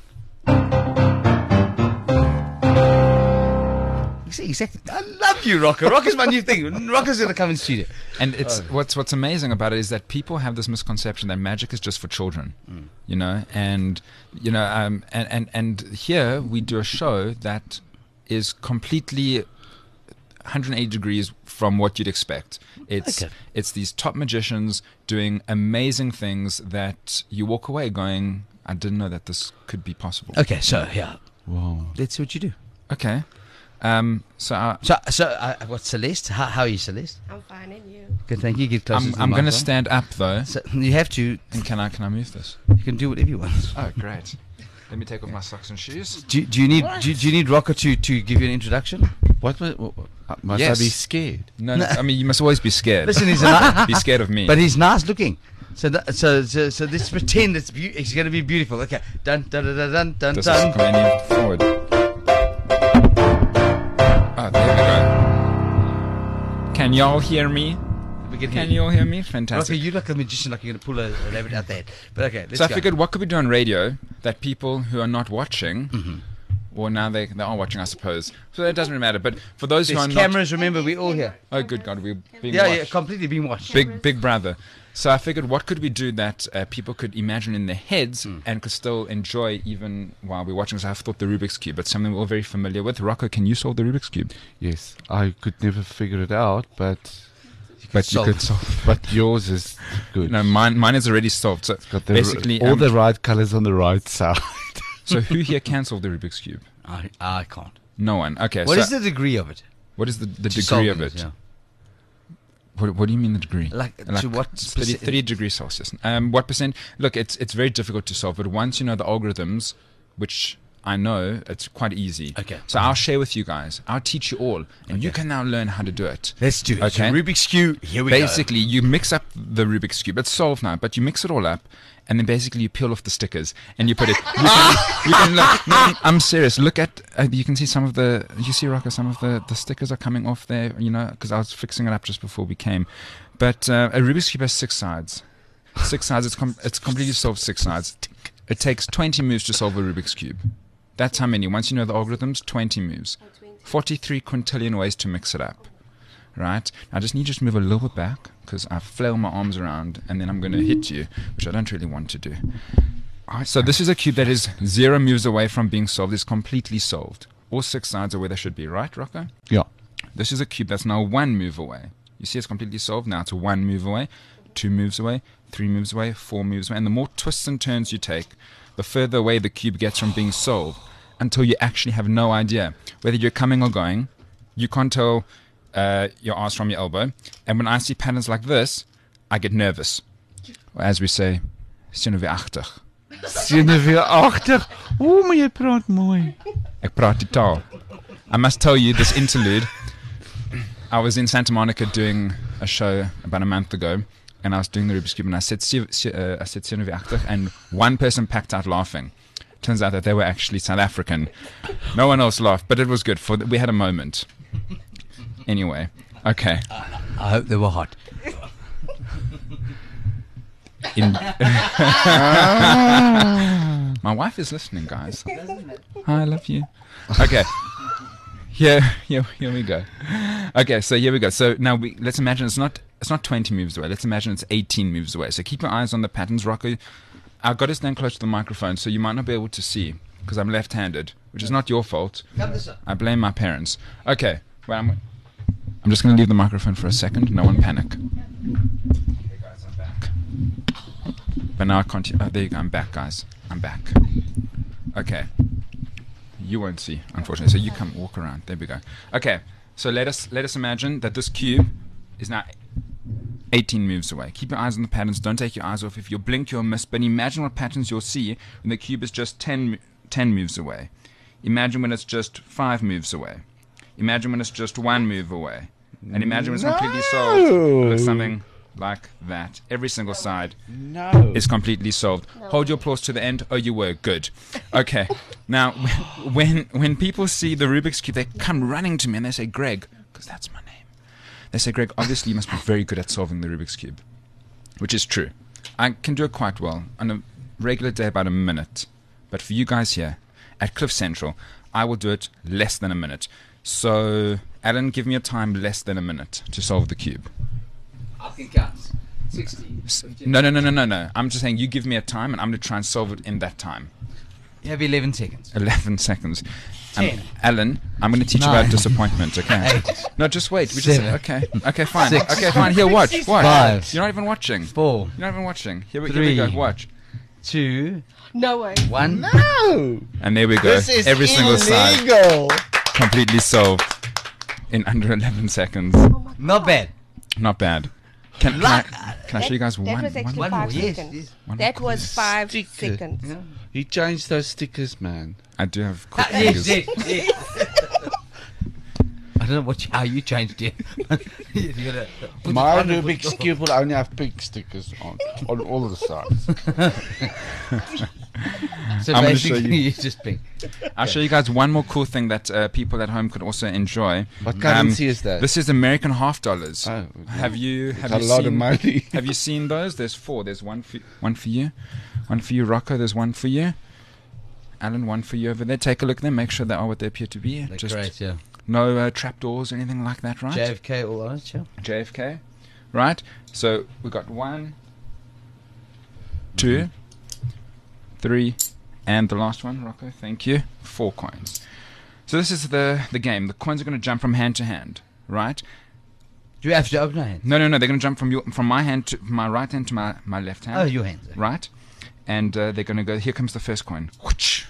C: You see, exactly. I love you, Rocker. Rocker's my new thing. Rocker's gonna come in studio.
F: And it's
C: Oh.
F: what's what's amazing about it is that people have this misconception that magic is just for children,
C: Mm.
F: you know, and you know, um, and, and and here we do a show that is completely one hundred eighty degrees from what you'd expect. It's
C: Okay.
F: it's these top magicians doing amazing things that you walk away going, I didn't know that this could be possible.
C: Okay, so yeah,
E: Wow.
C: let's see what you do.
F: Okay, um, so I,
C: So, so uh, what's Celeste? How, how are you, Celeste?
I: I'm fine, and you?
C: Good, thank you. Get closer
F: I'm
C: to the
F: I'm going to
C: microphone.
F: stand up though,
C: So you have to.
F: and can I can I move this?
C: You can do whatever you want.
F: Oh, great. Let me take off my socks and shoes.
C: Do, do you need do, do you need Rocker to, to give you an introduction?
E: What, mu- what, what uh, must
F: Yes.
E: I be scared?
F: No, no, I mean you must always be scared.
C: Listen, he's a ni-
F: be scared of me.
C: but he's nice looking. So that, so so so let's pretend it's beau- it's going to be beautiful. Okay, dun dun dun dun dun
F: Does
C: dun.
F: this go any forward? Oh, there we go. Can y'all hear me?
C: We can
F: Can
C: hear-
F: you all hear me?
C: Rocker,
F: Fantastic.
C: you look like a magician, like you're going to pull a, a rabbit out there. But okay, let's
F: So I
C: go.
F: figured, what could we do on radio that people who are not watching,
C: Mm-hmm.
F: or now they they are watching, I suppose. So that doesn't really matter. But for those who are
C: There's
F: not,
C: cameras. Remember, we all here.
F: oh good God, we're being
C: Yeah,
F: watched.
C: yeah, completely being watched.
F: Big Big Brother. So I figured, what could we do that uh, people could imagine in their heads
C: Hmm.
F: and could still enjoy even while we're watching? So I thought the Rubik's Cube, but something we're all very familiar with. Rocco, can you solve the Rubik's Cube?
E: Yes, I could never figure it out, but
F: But
C: solve
F: you could
C: it.
F: solve.
E: but yours is good.
F: No, mine mine is already solved. So
E: Got the
F: basically,
E: all
F: um,
E: the right colors on the right side.
F: so who here can solve the Rubik's Cube?
C: I, I can't.
F: No one. Okay.
C: What
F: so
C: is the degree of it?
F: what is the, the
C: To
F: degree of
C: solving
F: it?
C: Yeah.
F: What, what do you mean the degree?
C: Like, to what
F: thirty,
C: percent-
F: thirty degrees Celsius. Um, what percent? Look, it's it's very difficult to solve, but once you know the algorithms, which I know, it's quite easy.
C: Okay.
F: So I'll share with you guys. I'll teach you all, and you
C: Okay.
F: can now learn how to do it.
C: Let's do it.
F: Okay.
C: So Rubik's Cube. Here we
F: Basically, you mix up the Rubik's Cube. It's solved now, but you mix it all up, and then basically you peel off the stickers and you put it. You can, you can look, no, I'm serious. Look at. Uh, you can see some of the. You see, Rocco, some of the the stickers are coming off there. You know, because I was fixing it up just before we came. But uh, a Rubik's Cube has six sides. Six sides. It's com- it's completely solved six sides. It takes twenty moves to solve a Rubik's Cube. That's how many. Once you know the algorithms, twenty moves. forty-three quintillion ways to mix it up. Right? I just need you to move a little bit back because I flail my arms around and then I'm going to hit you, which I don't really want to do. So this is a cube that is zero moves away from being solved. It's completely solved. All six sides are where they should be, right, Rocco?
E: Yeah.
F: This is a cube that's now one move away. You see it's completely solved. Now it's one move away, two moves away, three moves away, four moves away. And the more twists and turns you take, the further away the cube gets from being solved until you actually have no idea whether you're coming or going. You can't tell uh, your arse from your elbow. And when I see patterns like this, I get nervous. Or as we say, sien weer agtig.
E: Sien weer agtig. O, maar jy praat mooi.
F: Ek praat die taal. I must tell you this interlude. I was in Santa Monica doing a show about a month ago, and I was doing the Rubik's Cube, and I said, "Sie- sie- uh, I said, "Sien weer agtig," and one person packed out laughing. Turns out that they were actually South African. No one else laughed, but it was good. For th- we had a moment. Anyway, okay.
C: I hope they were hot.
F: In My wife is listening, guys. Hi, I love you. Okay. Here, here, here we go. Okay, so here we go. So now we let's imagine it's not it's not twenty moves away. Let's imagine it's eighteen moves away. So keep your eyes on the patterns, Rocco. I've got to stand close to the microphone, so you might not be able to see because I'm left-handed, which is not your fault. I blame my parents. Okay, well, I'm, I'm just going to leave the microphone for a second. No one panic. Okay, guys, I'm back. But now I can't. Oh, there you go. I'm back, guys. I'm back. Okay. You won't see, unfortunately. So you come walk around. There we go. Okay. So let us let us imagine that this cube is now eighteen moves away. Keep your eyes on the patterns. Don't take your eyes off. If you blink, you'll miss. But imagine what patterns you'll see when the cube is just ten, mo- ten moves away. Imagine when it's just five moves away. Imagine when it's just one move away. And imagine when it's completely solved. It looks something like that. Every single side
E: No.
F: is completely solved. Hold your applause to the end. Oh, you were good. Okay. Now, when when people see the Rubik's Cube, they come running to me and they say, Greg, because that's my name. They say, Greg, obviously you must be very good at solving the Rubik's Cube, which is true. I can do it quite well on a regular day, about a minute. But for you guys here at Cliff Central, I will do it less than a minute. So, Alan, give me a time less than a minute to solve the cube.
C: I can count. sixty.
F: No, no, no, no, no, no. I'm just saying you give me a time and I'm going to try and solve it in that time.
C: You have eleven seconds.
F: eleven seconds. Um,
C: Ten.
F: Alan, I'm going to teach you
C: Nine.
F: about disappointment, okay?
C: Eight.
F: No, just wait. We
C: Seven.
F: just okay. Okay, fine.
C: Six.
F: Okay, fine. Here, watch. Watch.
C: Five.
F: You're not even watching.
C: Four,
F: You're not even watching. Here we, here we go.
C: Three.
F: Watch.
C: two,
G: No way.
C: one.
E: No.
F: And there we go.
E: This is
F: Every single side
E: illegal.
F: completely solved in under eleven seconds.
C: Not bad.
F: Not bad. Can, can, I, can I show you guys
I: That
F: one?
I: was actually
F: one,
C: One more.
I: five
C: Yes,
I: seconds.
C: yes.
F: one
I: That
F: more.
I: was five
E: Sticker.
I: seconds.
C: Yeah.
E: He changed those stickers, man.
F: I do have quick
C: Ah, yes,
F: fingers.
C: yes, yes. I don't know what you, how you changed it. You gotta put
E: My
C: it on and put
E: Rubik's
C: it
E: Cube will only have pink stickers on on all of the sides.
C: off. So
F: I'm gonna show
C: basically,
F: you.
C: it's just pink.
F: I'll show you guys one more cool thing that uh, people at home could also enjoy.
E: What currency is that?
F: This is American half dollars.
E: Oh,
F: have you have
E: a
F: you
E: lot
F: seen,
E: of money.
F: Have you seen those? There's four. There's one for one for you, one for you, Rocco. There's one for you, Alan. One for you over there. Take a look at them. Make sure they are what they appear to be.
C: They're
F: Just
C: great, yeah.
F: no uh, trapdoors or anything like that, right?
C: J F K all on it, yeah.
F: J F K, right? So we got one, two, three, and the last one, Rocco, thank you, four coins. So this is the, the game. The coins are going to jump from hand to hand, right?
C: Do you have to open your hand?
F: No, no, no. They're going to jump from your, from my hand to my right hand to my, my left hand.
C: Oh, your hand.
F: Right? And uh, they're going to go, here comes the first coin. Whoosh.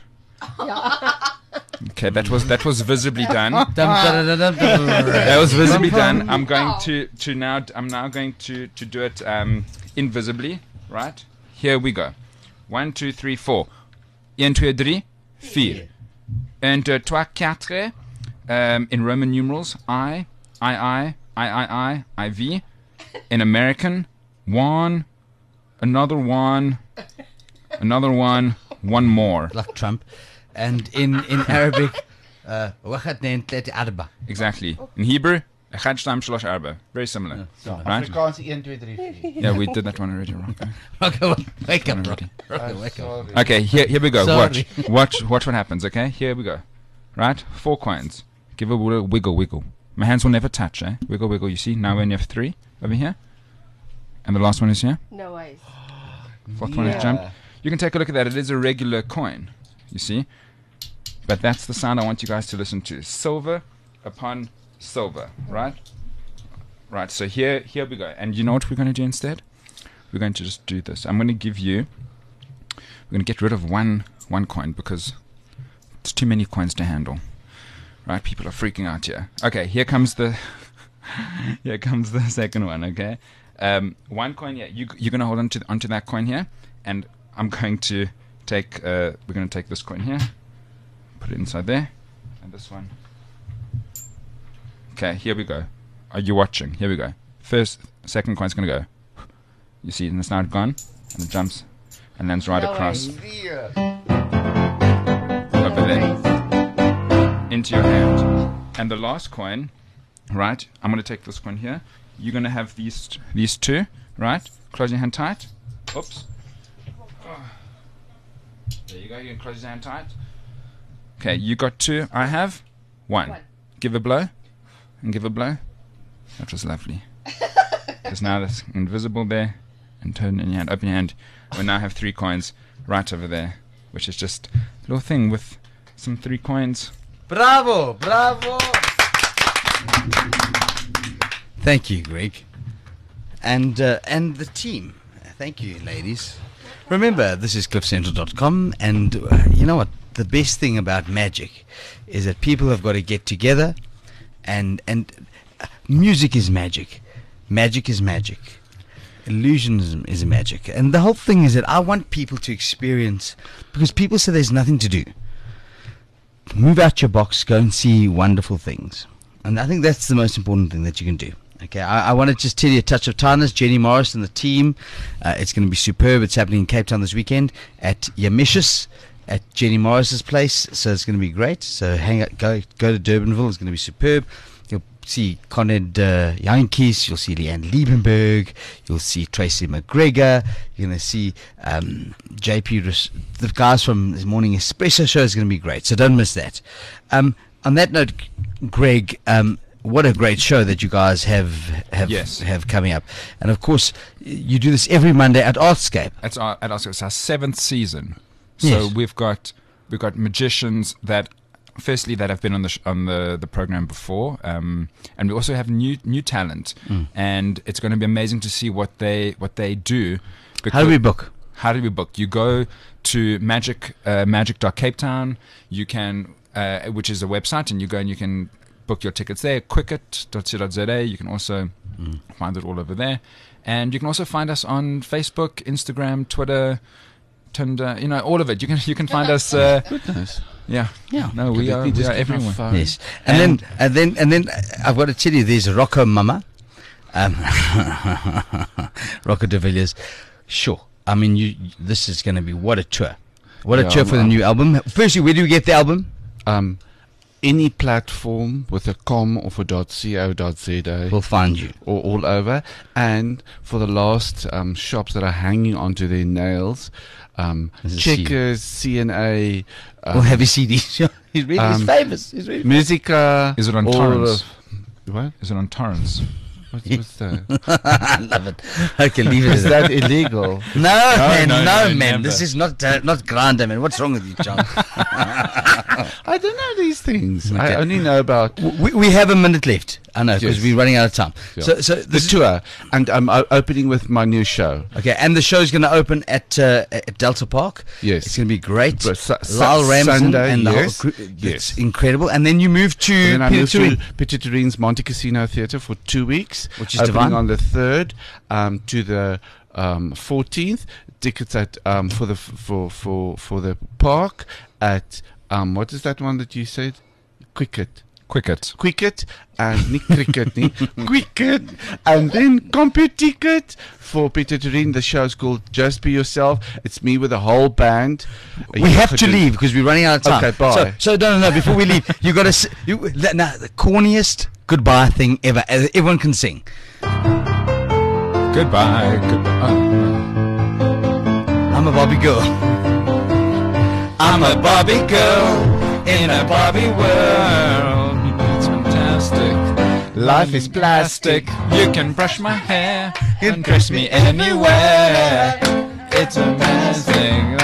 F: Okay, that was that was visibly done. That was visibly done. I'm going to, to now I'm now going to, to do it um, invisibly, right? Here we go. One, two, three, four. Un, deux, trois, vier. Un, deux, trois, quatre. Um, in Roman numerals, I, I, I, I, I, I, I, V. In American, one, another one, another one, one more.
C: Like Trump. And in, in Arabic, uh,
F: exactly. In Hebrew, very similar.
E: So,
F: right?
E: Afrikaans, one, two, three, four.
F: Yeah, we did that one already, Rocco.
C: Okay, wake up, Rocky.
E: I'm
C: Wake up.
E: sorry.
F: Okay, here, here we go.
C: Sorry.
F: Watch, watch, watch what happens. Okay, here we go. Right, four coins. Give a wiggle, wiggle, wiggle. My hands will never touch. Eh? Wiggle, wiggle. You see? Now we only have three over here, and the last one is here.
I: No ways.
F: Fourth one is jump. You can take a look at that. It is a regular coin. You see? But that's the sound I want you guys to listen to. Silver upon silver. Right? Right. So here, here we go. And you know what we're going to do instead? We're going to just do this. I'm going to give you. We're going to get rid of one one coin because it's too many coins to handle. Right? People are freaking out here. Okay. Here comes the. Here comes the second one. Okay. Um, one coin. Yeah. You you're going to hold on to onto that coin here, and I'm going to take. Uh, we're going to take this coin here. Put it inside there, and this one. Okay, here we go. Are you watching? Here we go. First, second coin's gonna go. You see, and it's now gone, and it jumps and lands right
I: No
F: across
I: way.
F: over there into your hand. And the last coin, right? I'm gonna take this coin here. You're gonna have these these two, right? Close your hand tight. Oops. There you go. You can close your hand tight. Okay, you got two. I have one.
I: One.
F: Give a blow, and give a blow. That was lovely. Because now that's invisible there, and turn in your hand, open your hand. We now have three coins right over there, which is just a little thing with some three coins.
C: Bravo, bravo. Thank you, Greg. And uh, and the team. Thank you, ladies. Remember, this is cliff central dot com, and uh, you know what? The best thing about magic is that people have got to get together, and and uh, music is magic. Magic is magic. Illusionism is magic. And the whole thing is that I want people to experience, because people say there's nothing to do. Move out your box, go and see wonderful things. And I think that's the most important thing that you can do. Okay, I, I want to just tell you a touch of kindness. Jenny Morris and the team, uh, it's going to be superb. It's happening in Cape Town this weekend at Yamishis, at Jenny Morris's place, so it's going to be great. So hang out, go go to Durbanville. It's going to be superb. You'll see Conrad uh, Yankees. You'll see Leanne Liebenberg. You'll see Tracy McGregor. You're going to see um, J P. Res- the guys from this morning Espresso show is going to be great. So don't miss that. Um, on that note, Greg, um, what a great show that you guys have have
F: Yes.
C: have coming up. And of course, you do this every Monday at Artscape.
F: It's our, at our, it's our seventh season. So
C: Yes.
F: we've got we've got magicians that, firstly, that have been on the sh- on the, the program before, um, and we also have new new talent,
C: Mm.
F: and it's going to be amazing to see what they what they do.
C: How do we book?
F: How do we book? You go to magic uh, magic dot cape town. You can, uh, which is a website, and you go and you can book your tickets there. quicket dot co dot za. You can also
C: Mm.
F: find it all over there, and you can also find us on Facebook, Instagram, Twitter. Tinder, you know, all of it. You can you can find us. Uh,
E: Goodness.
F: yeah,
C: Yeah.
F: No, we
E: Let
F: are
E: me
F: we
E: just
F: are
E: get my
F: everywhere.
E: phone.
C: Yes, and,
F: And-
C: then and then and then uh, I've got to tell you, there's Rocco Mama, um, Rocco de Villiers. Sure, I mean, you. This is going to be what a tour, what a
E: Yeah,
C: tour for the
E: um,
C: new album. Firstly, where do we get the album?
E: Um, any platform with a com or for .co.za
C: We'll find you.
E: or all over. And for the last um, shops that are hanging onto their nails, um,
C: There's a C.
E: Checkers, C N A, um,
C: We'll have your C D. He's really he's
E: um,
C: famous. He's really
E: Musica.
F: Is it on
E: all
F: torrents?
E: of- What?
F: Is it on torrents?
E: What's, what's that?
C: I love it. Okay, leave it
E: Is
C: as
E: that illegal?
C: No, man, no,
F: no, no,
C: man.
F: never.
C: This is not uh, not Grindr, man. What's wrong with you, John?
E: I don't know these things.
C: Okay.
E: I only know about
C: we, we have a minute left. I know, because
E: Yes.
C: we're running out of time.
E: Yeah.
C: So, so
E: the
C: this
E: tour, and I'm o- opening with my new show.
C: okay, and the show's going to open at uh, at Delta Park.
E: Yes.
C: It's going to be great.
E: Bro, su- su-
C: Lyle Ramsden
E: Sunday,
C: and the
E: yes,
C: whole crew.
E: yes.
C: It's incredible. And then you move to
E: And then I moved
C: Peter
E: to
C: Turin.
E: Peter Turin's Monte Casino Theatre for two weeks,
C: Which is
E: opening
C: divine.
E: on the third um, to the um, fourteenth. Tickets at um, for the f- for for for the park at um, what is that one that you said? Quicket.
F: Quicket.
E: Quicket and Nick Cricket, Nick Quicket, and then CompuTicket for Peter Turin. The show's called Just Be Yourself. It's me with a whole band.
C: We have to leave because we're running out of time.
E: Okay, bye.
C: So, so no, no, no. Before we leave, you got to. S- you that, now, the corniest goodbye thing ever. uh, Everyone can sing.
F: Goodbye. Goodbye. Oh.
C: I'm a Barbie girl.
F: I'm a Barbie girl in a Barbie world. It's fantastic. Life is plastic. You can brush my hair and dress me anywhere. It's amazing.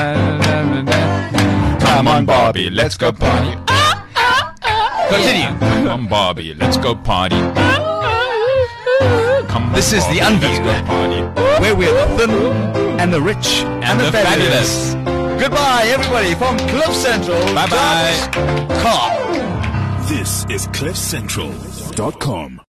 F: Come on, Barbie, let's go party.
C: Continue.
F: Come on, Barbie, let's go party. Come on,
C: This is The
F: Barbie,
C: Unview.
F: Let's go party.
C: Where we're the thin and the rich and,
F: the fabulous.
C: Goodbye, everybody, from Cliff Central.
F: Bye-bye.
C: Com.
A: This is cliff central dot com.